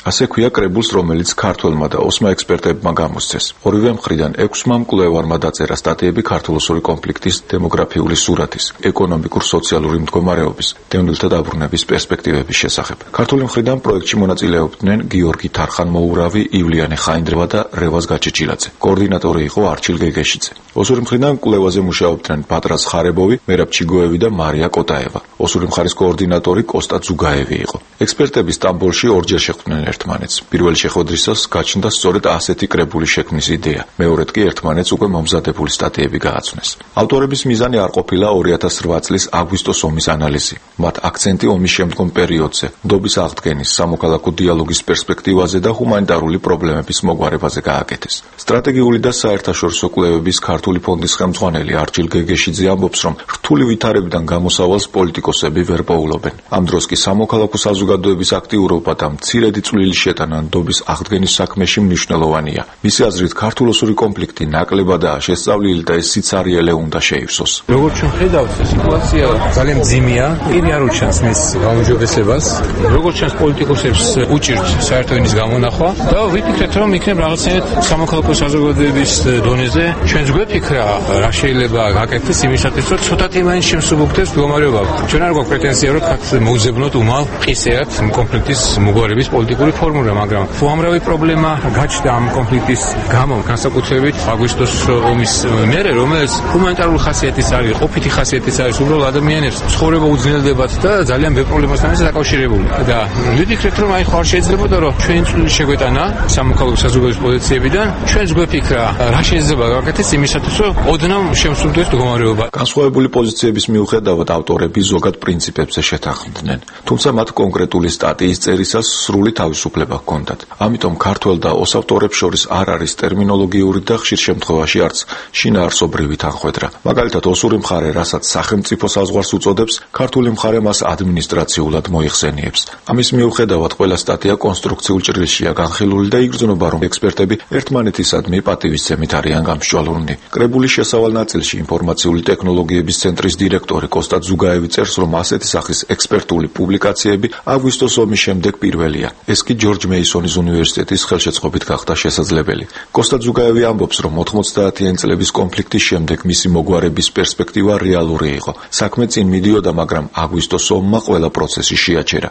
ასე ქვია კრებულს, რომელიც ქართველმა და ოსმა ექსპერტებმა გამოსცეს. ორივე მხრიდან 6 მკვლევარმა დაწერა სტატიები ქართულ-ოსური კონფლიქტის დემოგრაფიული სურათის, ეკონომიკურ-სოციალური მდგომარეობის, დევნილთა დაბრუნების პერსპექტივების შესახებ. ქართული მხრიდან პროექტში მონაწილეობდნენ გიორგი თარხან-მოურავი, ივლიანე ხაინდრევა და რევაზ გაჩეჩილაძე. კოორდინატორი იყო არჩილ გეგეშიძე. ოსური მხრიდან კვლევაზე მუშაობდნენ ბატრას ხარებოვი, მერაბ ჩიგოევი და მარია კოტაევა. ოსური მხარის კოორდინატორი კოსტა ძუგაევი იყო. ექსპერტები სტამბოლში ორჯერ შეხვდნენ ერთმანეთს. პირველი შეხვედრისას გაჩნდა სწორედ ასეთი კრებულის შექმნის იდეა. მეორედ კი ერთმანეთს უკვე მომზადებული სტატიები გააცნეს. ავტორების მიზანი არ ყოფილა 2008 წლის აგვისტოს ომის ანალიზი. მათ აქცენტი ომის შემდგომ პერიოდზე, ნდობის აღდგენის, სამოქალაქო დიალოგის პერსპექტივაზე და ჰუმანიტარული პრობლემების მოგვარებაზე გააკეთეს. სტრატეგიული და საერთაშორისო კვლევების ქართული ფონდის ხელმძღვანელი არჩილ გეგეშიძე ამბობს, რომ რთული ვითარებიდან გამოსავალს პოლიტიკოსები ვერ პოულობენ. ამ დროს კი სამოქალაქო საზოგადოების აქტიურობა და მცირედი წვლილი შეტანა ნდობის აღდგენის საქმეში მნიშვნელოვანია. მისი აზრით, ქართულ-ოსური კონფლიქტი ნაკლებადაა შესწავლილი და ეს სიცარიელე უნდა შეივსოს. როგორც ჩვენ ხედავთ, სიტუაცია ძალიან მძიმეა, პირი არ უჩანს მის გაუმჯობესებას. როგორც ჩანს, პოლიტიკოსებს უჭირთ საერთო ენის გამონახვა და ვიფიქრეთ, რომ იქნებ რაღაცნაირად სამოქალაქო საზოგადოების დონეზე ჩვენს გვეფიქრა, რა შეიძლება გაკეთდეს იმისათვის, რომ ცოტათი მაინც შემსუბუქდეს მდგომარეობა. ჩვენ არ გვაქვს პრეტენზია, რომ თქვათ მოგზებნოთ უმალ ყისეად კონფლიქტის მოგვარების პოლიტიკური ფორმულა, მაგრამ უამრავი პრობლემა გაჩნდა ამ კონფლიქტის გამო, განსაკუთრებით აგვისტოს ომის მერე, რომელიც ჰუმანიტარული ხასიათის არის, ყოფითი ხასიათის არის, უბრალოდ ადამიანებს ცხოვრება უძნელდებათ და ძალიან ბევრ პრობლემასთან არის დაკავშირებული. და ვიფიქრეთ, რომ აი ხარ შეიძლებოდა, რომ ჩვენ წვლილი შეგვეტანა სამოქალაქო საზოგადოების პოზიციებიდან, ჩვენს გვეფიქრა, რა შეიძლება გაკეთდეს იმისათვის, რომ ოდნავ შემსრულდეს მდგომარეობა. განსხვავებული პოზიციების მიუხედავად ავტორები ზოგად პრინციპებზე შეთანხმდნენ, თუმცა მათ კონკრეტული სტატიის წერისას სრული თავისუფლება ჰქონდათ. ამიტომ ქართველ და ოს ავტორებს შორის არ არის ტერმინოლოგიური და ხშირ შემთხვევაში არც შინაარსობრივი თანხვედრა. მაგალითად, ოსური მხარე, რასაც სახელმწიფო საზღვარს უწოდებს, ქართული მხარე მას ადმინისტრაციულად მოიხსენიებს. ამის მიუხედავად, ყველა სტატია კონსტრუქციულ ჭრილშია განხილული და იგრძნობა, რომ ექსპერტები ერთმანეთისადმი პატივისცემით არიან გამსჭვალულნი. კრებულის შესავალ ნაწილში ინფორმაციული ტექნოლოგიების ცენტრის დირექტორი კოსტა ძუგაევი წერს, რომ ასეთი სახის ექსპერტული პუბლიკაციები აგვისტოს ომის შემდეგ პირველია. ეს კი ჯორჯ მეისონის უნივერსიტეტის ხელშეწყობით გახდა შესაძლებელი. კოსტა ძუგაევი ამბობს, რომ 90-იანი წლების კონფლიქტის შემდეგ მისი მოგვარების პერსპექტივა რეალური იყო. საქმე წინ მიდიოდა, მაგრამ აგვისტოს ომმა ყველა პროცესი შეაჩერა.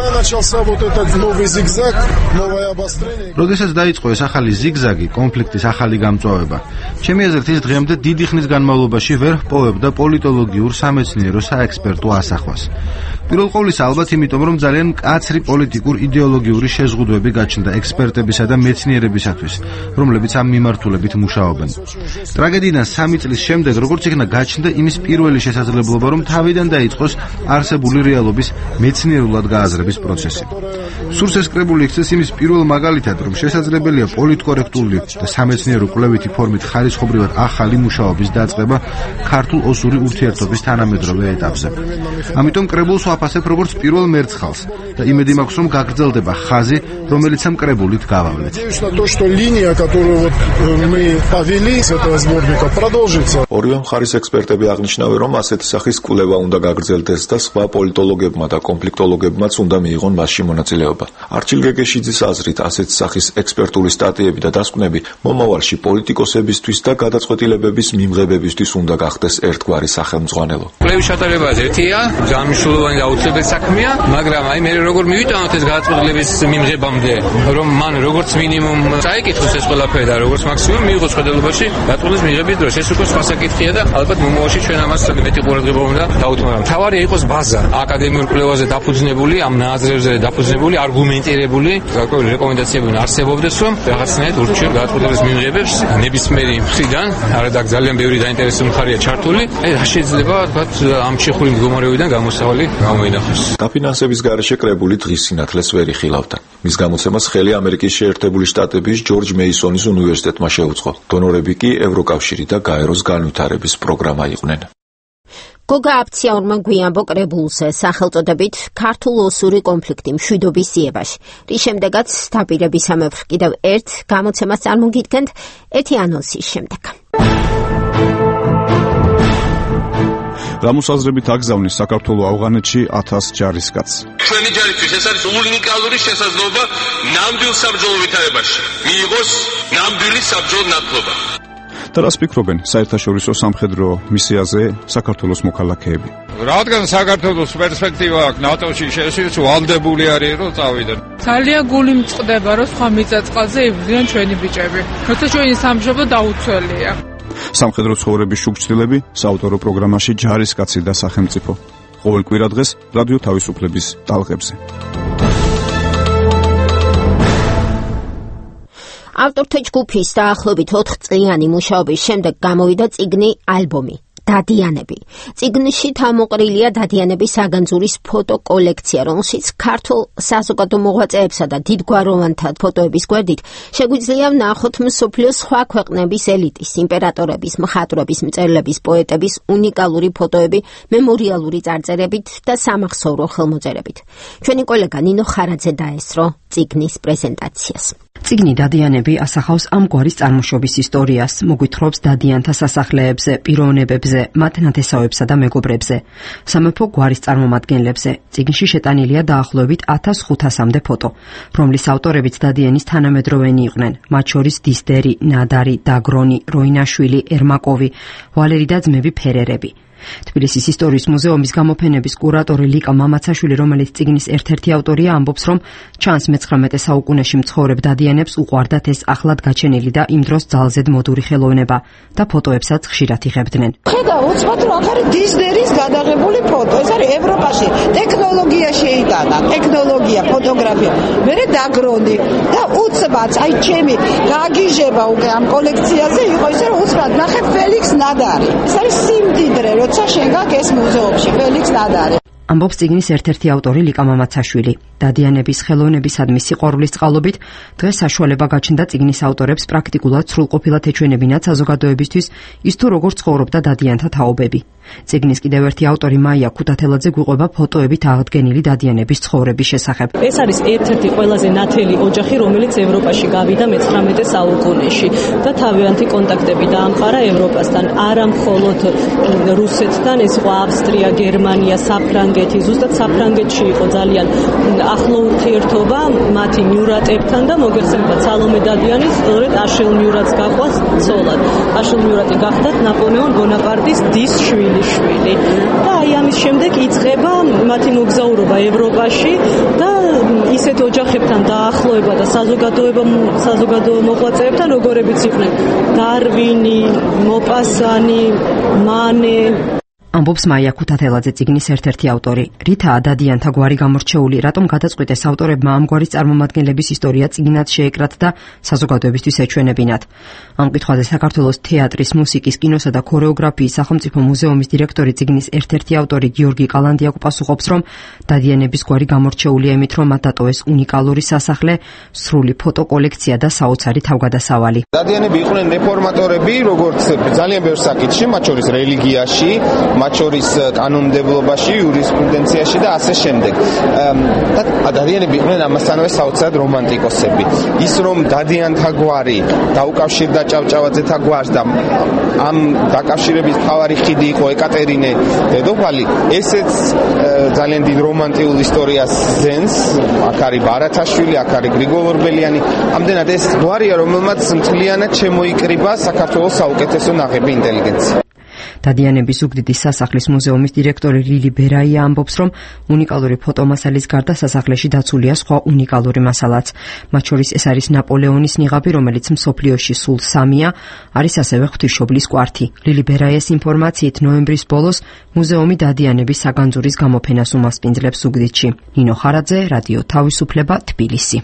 როდესაც დაიწყო ეს ახალი ზიგზაგი, კონფლიქტის ახალი გამწვავება, ჩემი აზრით ის დღემდე დიდი ხნის განმავლობაში ვერ ჰპოვებდა პოლიტოლოგიურ, სამეცნიერო, საექსპერტო ასახვას. პირველ ყოვლისა ალბათ იმიტომ, რომ ძალიან მკაცრი პოლიტიკურ იდეოლოგიური შეზღუდვები გაჩნდა ექსპერტებისა და მეცნიერებისათვის, რომლებიც ამ მიმართულებით მუშაობენ. ტრაგედიიდან 3 წლის შემდეგ, როგორც იქნა გაჩნდა იმის პირველი შესაძლებლობა, რომ თავიდან დაიწყოს არსებული რეალობის მეცნიერულად გააზრების პროცესი. სურს ეს კრებული იქცეს იმის პირველ მაგალითად, რომ შესაძლებელია პოლიტკორექტული და სამეცნიერო კვლევითი ფორმით ხარისხობრივად ახალი მუშაობის დაწყება ქართულ-ოსური ურთიერთობის თანამედროვე ეტაპზე. ამიტომ კრებულს ვაფასებ როგორც პირველ მერცხალს და იმედი მაქვს, რომ გაგრძელდება ხაზი, რომელიც ამ კრებულით გავავლეთ. ორივე მხარის ექსპერტები აღნიშნავენ, რომ ასეთი სახის კვლევა უნდა გაგრძელდეს და სხვა პოლიტოლოგებმა და კონფლიქტოლოგებმაც უნდა მიიღონ მასში მონაწილეობა. არჩილ გეგეშიძის აზრით, ასეთი სახის ექსპერტული სტატიები და დასკვნები მომავალში პოლიტიკოსებისთვის და გადაწყვეტილებების მიმღებებისთვის უნდა გახდეს ერთგვარი სახელმძღვანელო. კვლევის ჩატარება ერთია, ძალიან მნიშვნელოვანი და აუცილებელი საქმეა, მაგრამ აი მე როგორ მივიტანოთ ეს გადაწყვეტილების მიმღებამდე, რომ მან როგორც მინიმუმ წაიკითხოს ეს ყველაფერი და როგორც მაქსიმუმ მიიღოს ხედელობაში გადაწყვეტილის მიღების დროს. ეს უკვე სხვა საკითხია და ალბათ მომავალში ჩვენ ამას მეტი ყურადღება უნდა დავუთმოთ. მთავარია იყოს ბაზა, აკადემიურ კვლევაზე დაფუძნებული, ამ ნაზრებზე დაფუძნებული, არგუმენტირებული, გარკვეული რეკომენდაციები არსებობდეს, რომ რაღაცნაირად ურჩევს გადაწყვეტილის მიმღებებს ნებისმიერი მხრიდან, არადა ძალიან ბევრი დაინტერესებული მხარეა ჩართული. რა შეიძლება თქვათ ამ ჩეხური მდგომარეობიდან გამოსავალი გამოინახოს. დაფინანსების გარეშე კრებული დღის სინათლეს ვერ იხილავდა. მის გამოცემას ხელი ამერიკის შეერთებული შტატების ჯორჯ მეისონის უნივერსიტეტმა შეუწყო. დონორები კი ევროკავშირი და გაეროს განვითარების პროგრამა იყვნენ. გოგა აფციაურმა გვიამბო კრებულზე სახელწოდებით ქართულ-ოსური კონფლიქტი მშვიდობის ძიებაში, რის შემდეგაც დაპირებისამებრ კიდევ ერთ გამოცემას წარმოგიდგენთ ერთი ანონსის შემდეგ. რამოსაზრებით აგზავნის საქართველოს ავღანეთში 1000 ჯარისკაცს. ჩვენი ჯარისთვის ეს არის უნიკალური შესაძლებლობა ნამდვილ საბრძოლო ვითარებაში მიიღოს ნამდვილი საბრძოლო ნათლობა. და რას ფიქრობენ საერთაშორისო სამხედრო მისიაზე საქართველოს მოქალაქეები? რადგან საქართველოს პერსპექტივა აქვს ნატოში შესვლის ვალდებული არის რომ წავიდნენ. ძალიან გული მწყდება რომ სხვა მიწა-წყალზე იბრძვიან ჩვენი ბიჭები. როცა ჩვენი სამშობლო დაუცველია. სამხედრო ცხოვრების შუქჩილები საავტორო პროგრამაში ჯარისკაცი და სახელმწიფო. ყოველ კვირა დღეს რადიო თავისუფლების ტალღებზე. ავტორთა ჯგუფის დაახლოებით 4 წლიანი მუშაობის შემდეგ გამოვიდა წიგნი ალბომი დადიანები. წიგნში თავმოყრილია დადიანების საგანძურის ფოტოკოლექცია, რომელშიც ქართულ საზოგადო მოღვაწეებსა და დიდგვაროვანთა ფოტოების გვერდით შეგვიძლია ვნახოთ მსოფლიოს სხვა ქვეყნების ელიტის, იმპერატორების, მხატვრების, მწერლების, პოეტების უნიკალური ფოტოები მემორიალური წარწერებით და სამახსოვრო ხელმოწერებით. ჩვენი კოლეგა ნინო ხარაძე დაესწრო წიგნის პრეზენტაციას. წიგნი დადიანები ასახავს ამგვარი წარმოშობის ისტორიას, მოგვითხრობს დადიანთა სასახლეებზე, პიროვნებებზე, მათ ნათესავებსა და მეგობრებზე, სამეფო გვარის წარმომადგენლებზე. წიგნში შეტანილია დაახლოებით 1500-მდე ფოტო, რომლის ავტორებიც დადიანის თანამედროვენი იყვნენ, მათ შორის დისდერი, ნადარი, დაგრონი, როინაშვილი, ერმაკოვი, ვალერი და ძმები ფერერები. თბილისის ისტორიის მუზეუმის გამოფენების კურატორი ლიკა მამაცაშვილი, რომელიც წიგნის ერთ-ერთი ავტორია, ამბობს, რომ ჩანს მე-19 საუკუნეში მცხოვრებ დადიანებს უყვარდათ ეს ახლად გაჩენილი და იმ დროს ძალზედ მოდური ხელოვნება და ფოტოებსაც ხშირად იღებდნენ. ხედა უცბად რომ ახალი დისდერის გადაღებული ფოტო, ეს არის ევროპაში ტექნოლოგია შეიტანა, ტექნოლოგია, ფოტოგრაფია. მერე დაგრონი და უცბად, აი ჩემი გაგიჟება უკვე ამ კოლექციაზე იყო ისე რომ უცბად ნახე ფელიქს ნადარი. ეს არის სიმდიდრე როცა შენ გაგეს მუზეუმში ფელიქს ნადარი. ამბობს წიგნის ერთ-ერთი ავტორი ლიკა მამაცაშვილი. დადიანების ხელოვნებისადმი სიყვარულის წყალობით დღეს საშუალება გაჩნდა წიგნის ავტორებს პრაქტიკულად სრულყოფილად ეჩვენებინათ საზოგადოებისთვის ის თუ როგორ ცხოვრობდა დადიანთა თაობები. წიგნის კიდევ ერთი ავტორი მაია ქუთათელაძე გვიყვება ფოტოებით აღდგენილი დადიანების ცხოვრების შესახებ. ეს არის ერთ-ერთი ყველაზე ნათელი ოჯახი, რომელიც ევროპაში გავიდა მე-19 საუკუნეში და თავიანთი კონტაქტები დაამყარა ევროპასთან, არა მხოლოდ რუსეთთან, ეს იყო ავსტრია, გერმანია, საფრანგეთი, ზუსტად საფრანგეთში იყო ძალიან ახლო ურთიერთობა მათი მიურატებთან და მოგეხსენებათ სალომე დადიანი სწორედ აშელ მიურატს გაყვას ცოლად. აშელ მიურატი გახდათ ნაპოლეონ ბონაპარტის დის შვილი და აი ამის შემდეგ იწყება მათი მოგზაურობა ევროპაში და ისეთ ოჯახებთან დაახლოება და საზოგადო მოღვაწეებთან, როგორებიც იყვნენ დარვინი, მოპასანი, მანე. ამბობს მაია ქუთათელაძე, წიგნის ერთ-ერთი ავტორი. რითაა დადიანთა გვარი გამორჩეული, რატომ გადაწყვიტეს ავტორებმა ამგვარის წარმომადგენლების ისტორია წიგნად შეეკრათ და საზოგადოებისთვის ეჩვენებინათ. ამ კითხვაზე საქართველოს თეატრის, მუსიკის, კინოსა და ქორეოგრაფიის სახელმწიფო მუზეუმის დირექტორი, წიგნის ერთ-ერთი ავტორი გიორგი კალანდიაკ პასუხობს, რომ დადიანების გვარი გამორჩეულია იმით, რომ მათ დატოვეს უნიკალური სასახლე, სრული ფოტოკოლექცია და საოცარი თავგადასავალი. დადიანები იყვნენ რეფორმატორები, როგორც ძალიან ბევრ საკითხში, მათ შორის რელიგიაში, მათ შორის კანონმდებლობაში, იურისპრუდენციაში და ასე შემდეგ. და დადიანები იყვნენ ამასთანავე საოცრად რომანტიკოსები. ის რომ დადიანთა გვარი დაუკავშირდა ჭავჭავაძეთა გვარს და ამ დაკავშირების მთავარი ხიდი იყო ეკატერინე დედოფალი, ესეც ძალიან დიდ რომანტიულ ისტორიას ზენს. აქ არის ბარათაშვილი, აქ არის გრიგოლ ორბელიანი. ამდენად ეს გვარია, რომელმაც მთლიანად შემოიკრიბა საქართველოს საუკეთესო ნაღები ინტელიგენცია. დადიანების ზუგდიდის სასახლის მუზეუმის დირექტორი ლილი ბერაია ამბობს, რომ უნიკალური ფოტომასალის გარდა სასახლეში დაცულია სხვა უნიკალური მასალაც. მათ შორის ეს არის ნაპოლეონის ნიღაბი, რომელიც მსოფლიოში სულ 3-ია, არის ასევე ღვთისმშობლის კვართი. ლილი ბერაიას ინფორმაციით ნოემბრის ბოლოს მუზეუმი დადიანების საგანძურის გამოფენას უმასპინძლებს ზუგდიდში. ნინო ხარაძე, რადიო თავისუფლება, თბილისი.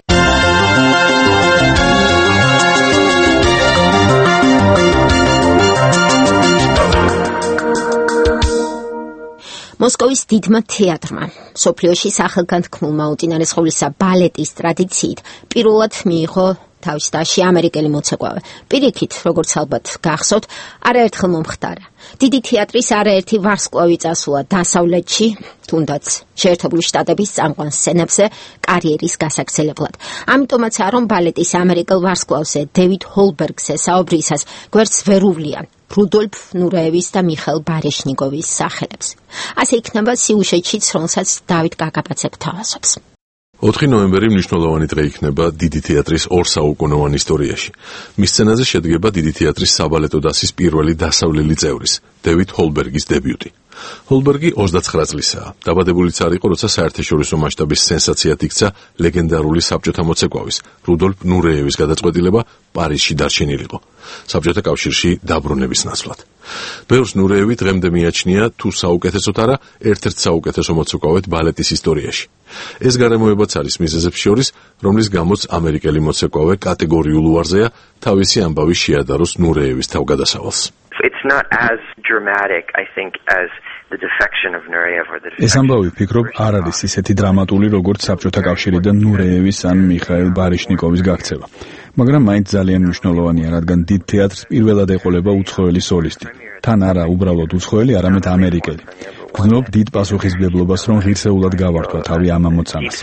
მოსკოვის დიდმა თეატრმა, მსოფლიოში სახელგანთქმულმა უწინარესხოვლისა ბალეტის ტრადიციით, პირველად მიიღო თავის დაში ამერიკელი მოცეკვავე. პირიქით, როგორც ალბათ გახსოვთ, არაერთხელ მომხდარა. დიდი თეატრის არაერთი ვარსკვლავი წასულა დასავლეთში, თუნდაც შეერთებული შტატების წამყვან სცენებზე კარიერის გასაგრძელებლად. ამიტომაცაა, რომ ბალეტის ამერიკელ ვარსკვლავზე დევიდ ჰოლბერგზე საუბრისას გვერდს ვერ უვლიან რუდოლფ ნურეევის და მიხეილ ბარეშნიკოვის სახელებს. ასე იქნება სიუჟეტშიც, რომელსაც დავით გაგაბაძე გთავაზობს. 4 ნოემბერი მნიშვნელოვანი დღე იქნება დიდი თეატრის ორ საუკუნოვან ისტორიაში. მის სცენაზე შედგება დიდი თეატრის საბალეტო დასის პირველი დასავლელი წევრის, დევიდ ჰოლბერგის დებიუტი. ჰოლბერგი 29 წლისაა. დაბადებულიც არ იყო, როცა საერთაშორისო მასშტაბის სენსაციად იქცა ლეგენდარული საბჭოთა მოცეკვავის, რუდოლფ ნურეევის გადაწყვეტილება პარიზში დარჩენილიყო, საბჭოთა კავშირში დაბრუნების ნაცვლად. ბევრს ნურეევი დღემდე მიაჩნია თუ საუკეთესოდ არა, ერთ-ერთ საუკეთესო მოცეკვავედ ბალეტის ისტორიაში. ეს გარემოებაც არის მიზეზებს შორის, რომლის გამოც ამერიკელი მოცეკვავე კატეგორიულ უარზეა თავისი ამბავი შეადაროს ნურეევის თავგადასავალს. It's not as dramatic, I think, as the defection of Nureyev or the defection. ეს ამბავი ვფიქრობ არ არის ისეთი დრამატული, როგორც საბჭოთა კავშირიდან ნურეევის ან მიხეილ ბარეშნიკოვის გაქცევა. მაგრამ მაინც ძალიან მნიშვნელოვანია, რადგან დიდ თეატრს პირველად ეყოლება უცხოელი სოლისტი. თან არა უბრალოდ უცხოელი, არამედ ამერიკელი. გრძნობ დიდ პასუხისმგებლობას, რომ ღირსეულად გავართვა თავი ამ ამოცანას.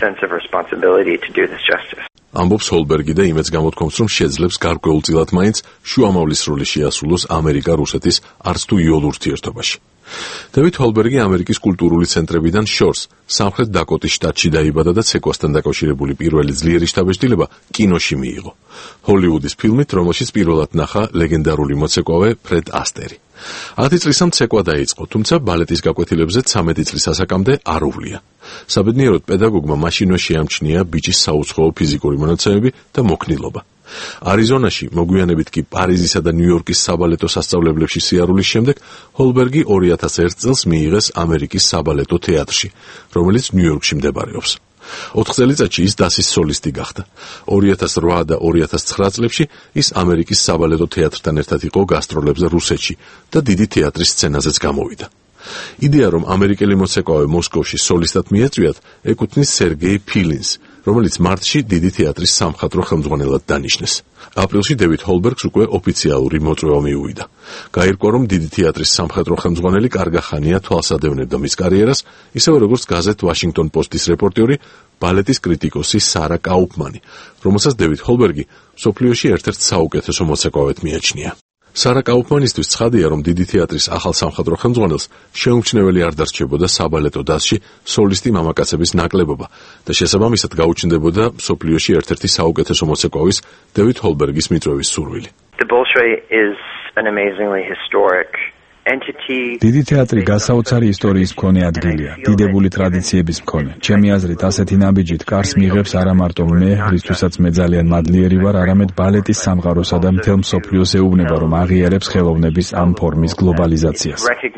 ამბობს ჰოლბერგი და იმედს გამოთქვამს, რომ შეძლებს გარკვეულწილად მაინც შუამავლის როლი შეასრულოს ამერიკა-რუსეთის არც თუ იოლ ურთიერთობაში. დევიდ ჰოლბერგი ამერიკის კულტურული ცენტრებიდან შორს, სამხრეთ დაკოტის შტატში დაიბადა და ცეკვასთან დაკავშირებული პირველი ძლიერი შთაბეჭდილება კინოში მიიღო. ჰოლივუდის ფილმით, რომელშიც პირველად ნახა ლეგენდარული მოცეკვავე ფრედ ასტერი. 10 წლისამ ცეკვა დაიწყო, თუმცა ბალეტის გაკვეთილებზე 13 წლის ასაკამდე არ უვლია. საბედნიეროდ პედაგოგმა მაშინვე შეამჩნია ბიჭის საუცხოო ფიზიკური მონაცემები და მოქნილობა. არიზონაში, მოგვიანებით კი პარიზისა და ნიუ-იორკის საბალეტო სასწავლებლებში სიარულის შემდეგ, ჰოლბერგი 2001 წელს მიიღეს ამერიკის საბალეტო თეატრში, რომელიც ნიუ-იორკში მდებარეობს. 4 წელიწადში ის დასის სოლისტი გახდა. 2008 და 2009 წლებში ის ამერიკის საბალეტო თეატრთან ერთად იყო გასტროლებზე რუსეთში და დიდი თეატრის სცენაზეც გამოვიდა. იდეა, რომ ამერიკელი მოცეკვავე მოსკოვში სოლისტად მიეწვიათ, ეკუთვნის სერგეი ფილინს, რომელიც მარტში დიდი თეატრის სამხატვრო ხელმძღვანელად დანიშნეს. აპრილში დევიდ ჰოლბერგს უკვე ოფიციალური მოწვევა მიუვიდა. გაირკვა, რომ დიდი თეატრის სამხატვრო ხელმძღვანელი კარგახანია თვალსადევნებდა მის კარიერას, ისევე როგორც გაზეთ ვაშინგტონ პოსტის რეპორტიორი, ბალეტის კრიტიკოსი სარა კაუფმანი, რომელსაც დევიდ ჰოლბერგი მსოფლიოში ერთ-ერთ საუკეთესო მოცეკვავედ მიაჩნია. სარა კაუფმანისთვის ცხადია, რომ დიდი თეატრის ახალ სამხატვრო ხელმძღვანელს შეუმჩნეველი არ დარჩებოდა საბალეტო დასში სოლისტი მამაკაცების ნაკლებობა და შესაბამისად გაუჩნდებოდა მსოფლიოში ერთ-ერთი საუკეთესო მოცეკვავის დევიდ ჰოლბერგის მიწვევის სურვილი. The Bolshoi is an amazingly historic entity. დიდი თეატრი გასაოცარი ისტორიის მქონე ადგილია, დიდებული ტრადიციების მქონე. ჩემი აზრით, ასეთი ნაბიჯით კარს მიიღებს არა მარტო მე, რისთვისაც მე ძალიან მადლიერი ვარ, არამედ ბალეტის სამყაროსა და მთელ მსოფლიოს ეუბნება, რომ აღიარებს ხელოვნების ამ ფორმის გლობალიზაციას.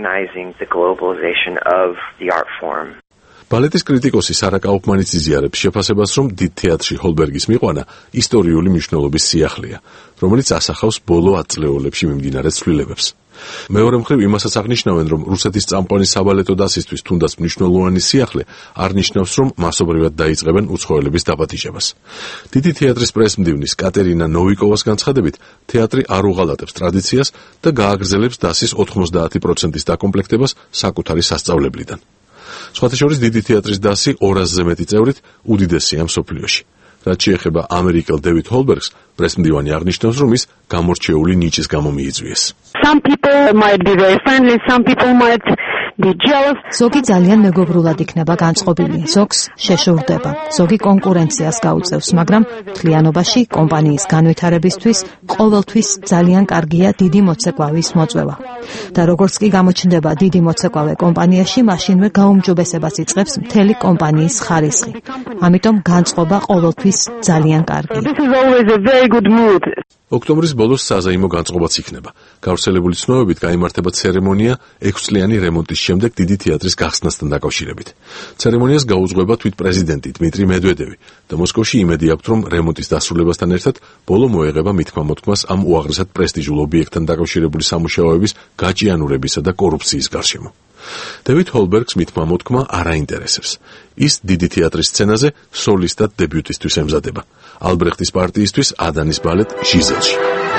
ბალეტის კრიტიკოსი სარა კაუფმანიც იზიარებს შეფასებას, რომ დიდ თეატრში ჰოლბერგის მიყვანა ისტორიული მნიშვნელობის სიახლეა, რომელიც ასახავს ბოლო 10 წლეულებში მიმდინარე ცვლილებებს. მეორე მხრივ იმასაც აღნიშნავენ, რომ რუსეთის წამყვანი საბალეტო დასისთვის თუნდაც მნიშვნელოვანი სიახლე არ ნიშნავს, რომ მასობრივად დაიწყებენ უცხოელების დაპატიჟებას. დიდი თეატრის პრესმდივნის კატერინა ნოვიკოვას განცხადებით, თეატრი არ უღალატებს ტრადიციას და გააგრძელებს დასის 90% დაკომპლექტებას საკუთარი სასწავლებლიდან. სხვათა შორის დიდი თეატრის დასი 200-ზე მეტი წევრით უდიდესია მსოფლიოში. რაც შეეხება ამერიკელ დევიდ ჰოლბერგს, პრესმდივანი აღნიშნავს, რომ ის გამორჩეული ნიჭის გამო მიიწვიეს. Some people might be very friendly, some people might be jealous. ზოგი ძალიან მეგობრულად იქნება განწყობილი, ზოგს შეშურდება, ზოგი კონკურენციას გაუწევს, მაგრამ მთლიანობაში კომპანიის განვითარებისთვის ყოველთვის ძალიან კარგია დიდი მოცეკვავის მოწვევა. და როგორც კი გამოჩნდება დიდი მოცეკვავე კომპანიაში, მაშინვე გაუმჯობესებას იწყებს მთელი კომპანიის ხარისხი. ამიტომ განწყობა ყოველთვის ძალიან კარგია. ოქტომბრის ბოლოს საზეიმო განწყობაც იქნება. გავრცელებული ცნობებით გაიმართება ცერემონია 6 წლიანი რემონტის შემდეგ დიდი თეატრის გახსნასთან დაკავშირებით. ცერემონიას გაუძღვება თვით პრეზიდენტი დმიტრი მედვედევი და მოსკოვში იმედი აქვთ, რომ რემონტის დასრულებასთან ერთად ბოლო მოეღება მითქმა-მოთქმას ამ უაღრესად პრესტიჟულ ობიექტთან დაკავშირებული სამუშაოების გაჭიანურებისა და კორუფციის გარშემო. დევიდ ჰოლბერგს მითმა მოთქმა არ აინტერესებს. ის დიდი თეატრის სცენაზე სოლისტად დებიუტისთვის ემზადება. ალბრეხტის პარტიისთვის ადანის ბალეტ ჟიზელში.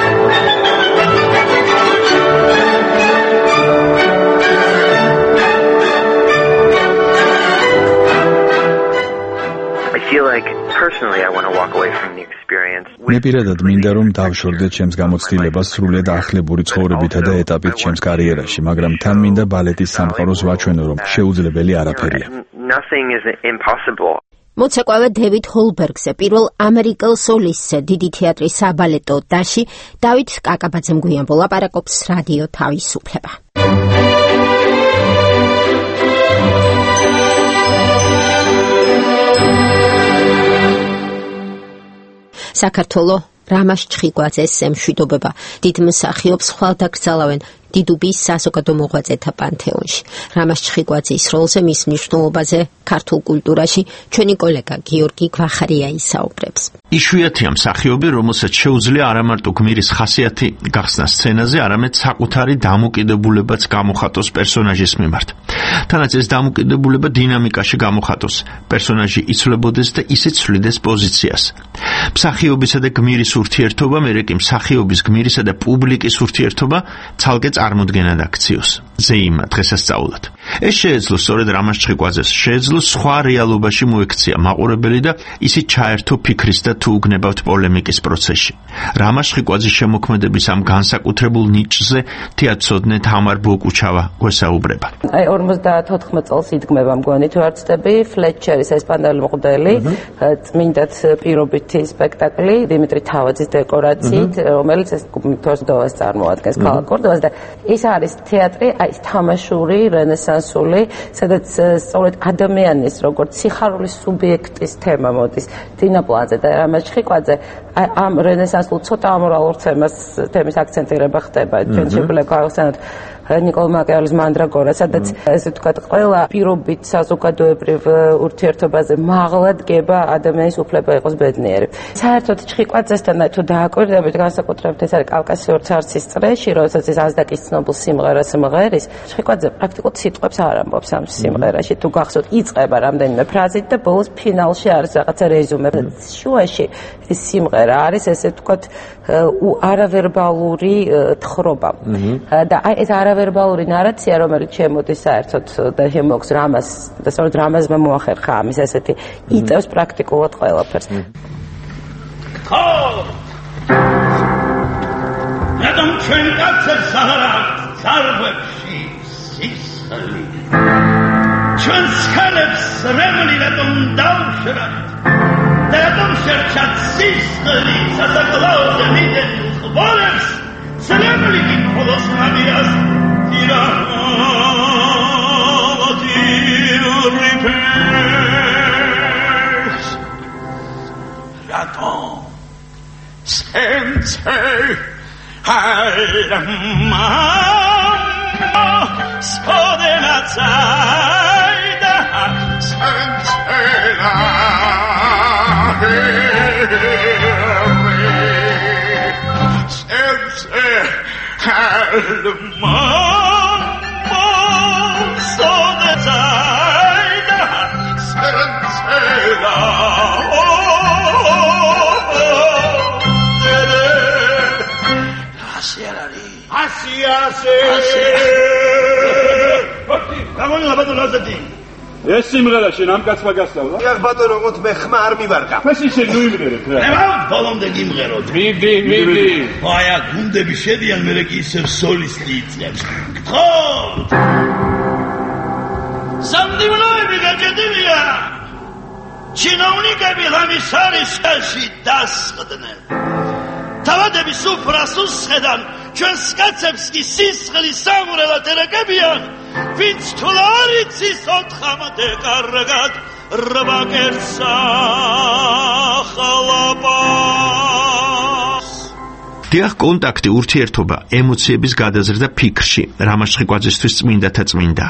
მე პირადად მინდა რომ დავშორდე ჩემს გამოცდილებას სრულიად ახლებური ცხოვრებითა და ეტაპით ჩემს კარიერაში, მაგრამ თან მინდა ბალეტის სამყაროს ვაჩვენო, რომ შეუძლებელი არაფერია. მოცეკვავე დევიდ ჰოლბერგზე პირველ ამერიკელ სოლისტზე დიდი თეატრის საბალეტო დაში დავით კაკაბაძემ გვიან ვლაპარაკობს რადიო თავისუფლება. საქართველო რამაზ ჩხიკვაძეს ემშვიდობება. დიდ მსახიობს ხვალდაგრძალავენ დიდუბის საზოგადო მოღვაწეთა პანთეონში. რამაზ ჩხიკვაძის როლზე მის მნიშვნელობაზე ქართულ კულტურაში ჩვენი კოლეგა გიორგი გვახარია ისაუბრებს. იშვიათია მსახიობი, რომელსაც შეუძლია არა მარტო გმირის ხასიათი გახსნა სცენაზე, არამედ საკუთარი დამოკიდებულებაც გამოხატოს პერსონაჟის მიმართ. თანაც ეს დამოკიდებულება დინამიკაში გამოხატოს, პერსონაჟი იცვლებოდეს და ისიც ცვლიდეს პოზიციას. მსახიობისა და გმირის ურთიერთობა, მერე კი მსახიობის, გმირისა და პუბლიკის ურთიერთობა ცალკე წარმოდგენად აქციოს. ზეიმა დღესასწაულად. ეს შეეძლო სწორედ რამაზ ჩხიკვაძეს, შეეძლო სხვა რეალობაში მოექცია მაყურებელი და ისიც ჩაერთო ფიქრის და თუ უგნებავთ პოლემიკის პროცესში. რამაზ ჩხიკვაძის შემოქმედების ამ განსაკუთრებულ ნიჭზე თეატრცოდნე თამარ ბოკუჩავა გვესაუბრება. 54 წელს იდგმება მგონი თუ არ ვცდები, ფლეტჩერის ესპანელი მღვდელი, წმინდად პირობითი სპექტაკლი დიმიტრი თავაძის დეკორაციით, რომელიც ეს კორდოვას წარმოადგენს, ქალაქ კორდოვას და ის არის თეატრი, ეს თამაშური, რენესანსული, სადაც სწორედ ადამიანის როგორც სიხარულის სუბიექტის თემა მოდის წინაპლანზე და რამაზ ჩხიკვაძე ამ რენესანსულ ცოტა ამორალურ თემის აქცენტირება ხდება. ჩვენ შეგვიძლია გავხსენოთ ნიკოლ მაკიაველის მანდრაგორა, სადაც ესე ვთქვათ, ყველა პირობით საზოგადოებრივ ურთიერთობაზე მაღლა დგება ადამიანის უფლება იყოს ბედნიერი. საერთოდ ჩხიკვაძესთან თუ დააკვირდებით, განსაკუთრებით ეს არის კავკასიურ ცარცის წრეში, როდესაც ის აზდაკის ცნობილ სიმღერას მღერის, ჩხიკვაძე პრაქტიკულად სიტყვებს არ ამბობს ამ სიმღერაში. თუ გახსოვთ, იწყება რამდენიმე ფრაზით და ბოლოს ფინალში არის რაღაცა რეზუმე. შუაში ეს სიმღერა არის ესე ვთქვათ, არავერბალური თხრობა. და აი ეს ვერბალური ნარაცია, რომელიც შემოდის საერთოდ და შემოაქვს რამაზ და სწორედ რამაზმა მოახერხა ამის ესეთი იწევს პრაქტიკულად ყველაფერს. ხო! რატომ ჩვენ კაცებს აღართ ზარბებში სისხლი? ჩვენ სქანებს რემლი რატომ დავშრათ? და რატომ შერჩათ სისხლი სასაკლაოზე მიდენ ხვალებს? სრემლი კი ხოლოს ნადიას Raton, sense, alma, spodenazzaida, sense la sense alma. ეს სიმღერა შენ ამ კაცმა გასწავლა? ეხ ბატონო, მოთ მე ხმა არ მივარყა. ეს ისე ნუ იმღერეთ რა. ეხლა ბოლომდე გიმღეროთ. მიდი. აი, გუნდები შედიან, მერე კი ისევ სოლისტი იწევს. გთხოვთ. სამდივნოები გაჭედილია. ჩინოვნიკები ლამისარისკაში დასხდნენ. თავადები სუფრას უსხედან, ჩვენს კაცებს კი სისხლის სამურელად ერაგებიან. ვინც თვლარიცის ოთხამდე კარგად რბაკერსა ხალაპას. დიახ, კონტაქტი, ურთიერთობა, ემოციების გადაზრდა ფიქრში, რამაზ ჭყიკვაძისთვის წმინდათა წმინდა.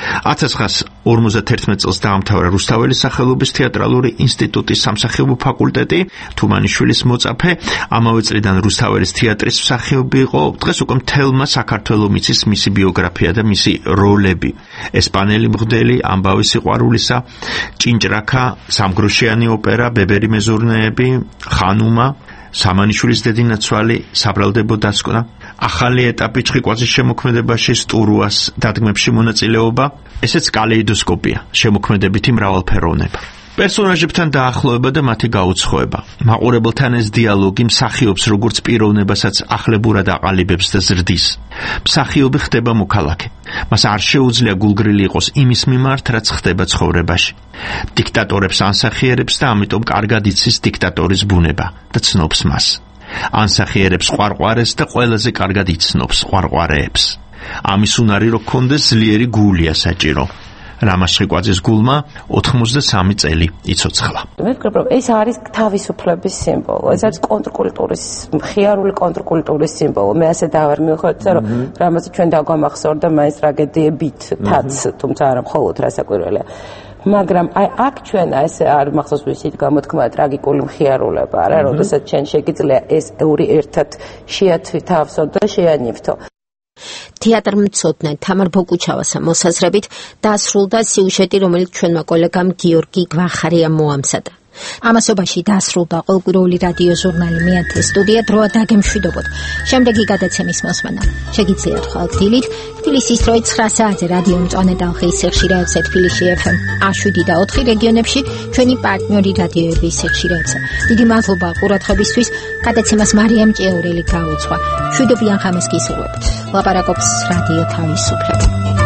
1951 წელს დაამთავრა რუსთაველის სახელობის თეატრალური ინსტიტუტის სამსახიობო ფაკულტეტი, თუმანიშვილის მოწაფე, ამავე წლიდან რუსთაველის თეატრის მსახიობი იყო, დღეს უკვე მთელმა საქართველოს მიცის მისი ბიოგრაფია და მისი როლები. ესპანელი მღვდელი, ამბავი სიყვარულისა, ჭინჭრაკა, სამგროშიანი ოპერა, ბებერი მეზურნეები, ხანუმა, სამანიშვილის დედინაცვალი, საბრალდებო დასკვნა, ახალი ეტაპი ჭყიკვაძის შემოქმედებაში, სტურუას დადგმებში მონაწილეობა, ესეც კალეიდოსკოპია, შემოქმედებითი მრავალფეროვნება. პერსონაჟებთან დაახლოება და მათი გაუცხოება. მაყურებელთან ეს დიალოგი მსახიობს როგორც პიროვნებასაც ახლებურად აყალიბებს და ზრდის. მსახიობი ხდება მოქალაქე. მას არ შეუძლია გულგრილი იყოს იმის მიმართ, რაც ხდება ცხოვრებაში. დიქტატორებს ანსახიერებს და ამიტომ კარგად იცის დიქტატორის ბუნება და ცნობს მას. ანსახიერებს ყვარყვარეს და ყველაზე კარგად იცნობს ყვარყვარეებს. ამის უნარი რო გქონდეს ძლიერი გულია საჭირო. რამაზ ჭყიკვაძის გულმა 83 წელი იცოცხლა. მე ვფიქრობ, რომ ეს არის თავისუფლების სიმბოლო. ეს არის კონტრკულტურის, მხიარული კონტრკულტურის სიმბოლო. მე ასე დავარ მივხვდეთ, რომ რამაზი ჩვენ დაგვამახსოვრდა მაინც ტრაგედიებითაც, თუმცა არა მხოლოდ რასაკვირველია. მაგრამ აი აქ ჩვენ ესე არ მახსოვს ვისით გამოთქმა ტრაგიკული მხიარულება, არა, როდესაც ჩვენ შეგიძლია ეს ორი ერთად შეათვითავსო და შეანიფთო. თეატრმცოდნე თამარ ბოგუჩავასა მოსაზრებით დასრულდა სიუჟეტი, რომელიც ჩვენმა კოლეგამ გიორგი გვახარიამ მოამზადა. ამასობაში დასრულდა ყოველკვირეული რადიო ჟურნალი მეათე სტუდია დროა დაგემშვიდობოთ. შემდეგი გადაცემის მოსმენა შეგიძლიათ ხვალ დილით თბილისის დროით 9 საათზე რადიო მწვანე დალხის სიხშირეებზე თბილისში FM 107 და 4 რეგიონებში ჩვენი პარტნიორი რადიოების სიხშირეებზე. დიდი მადლობა ყურადღებისთვის. გადაცემას მარიამ ჭიაურელი გაუძღვა. მშვიდობიან ღამეს გისურვებთ. ლაპარაკობს რადიო თავისუფლება.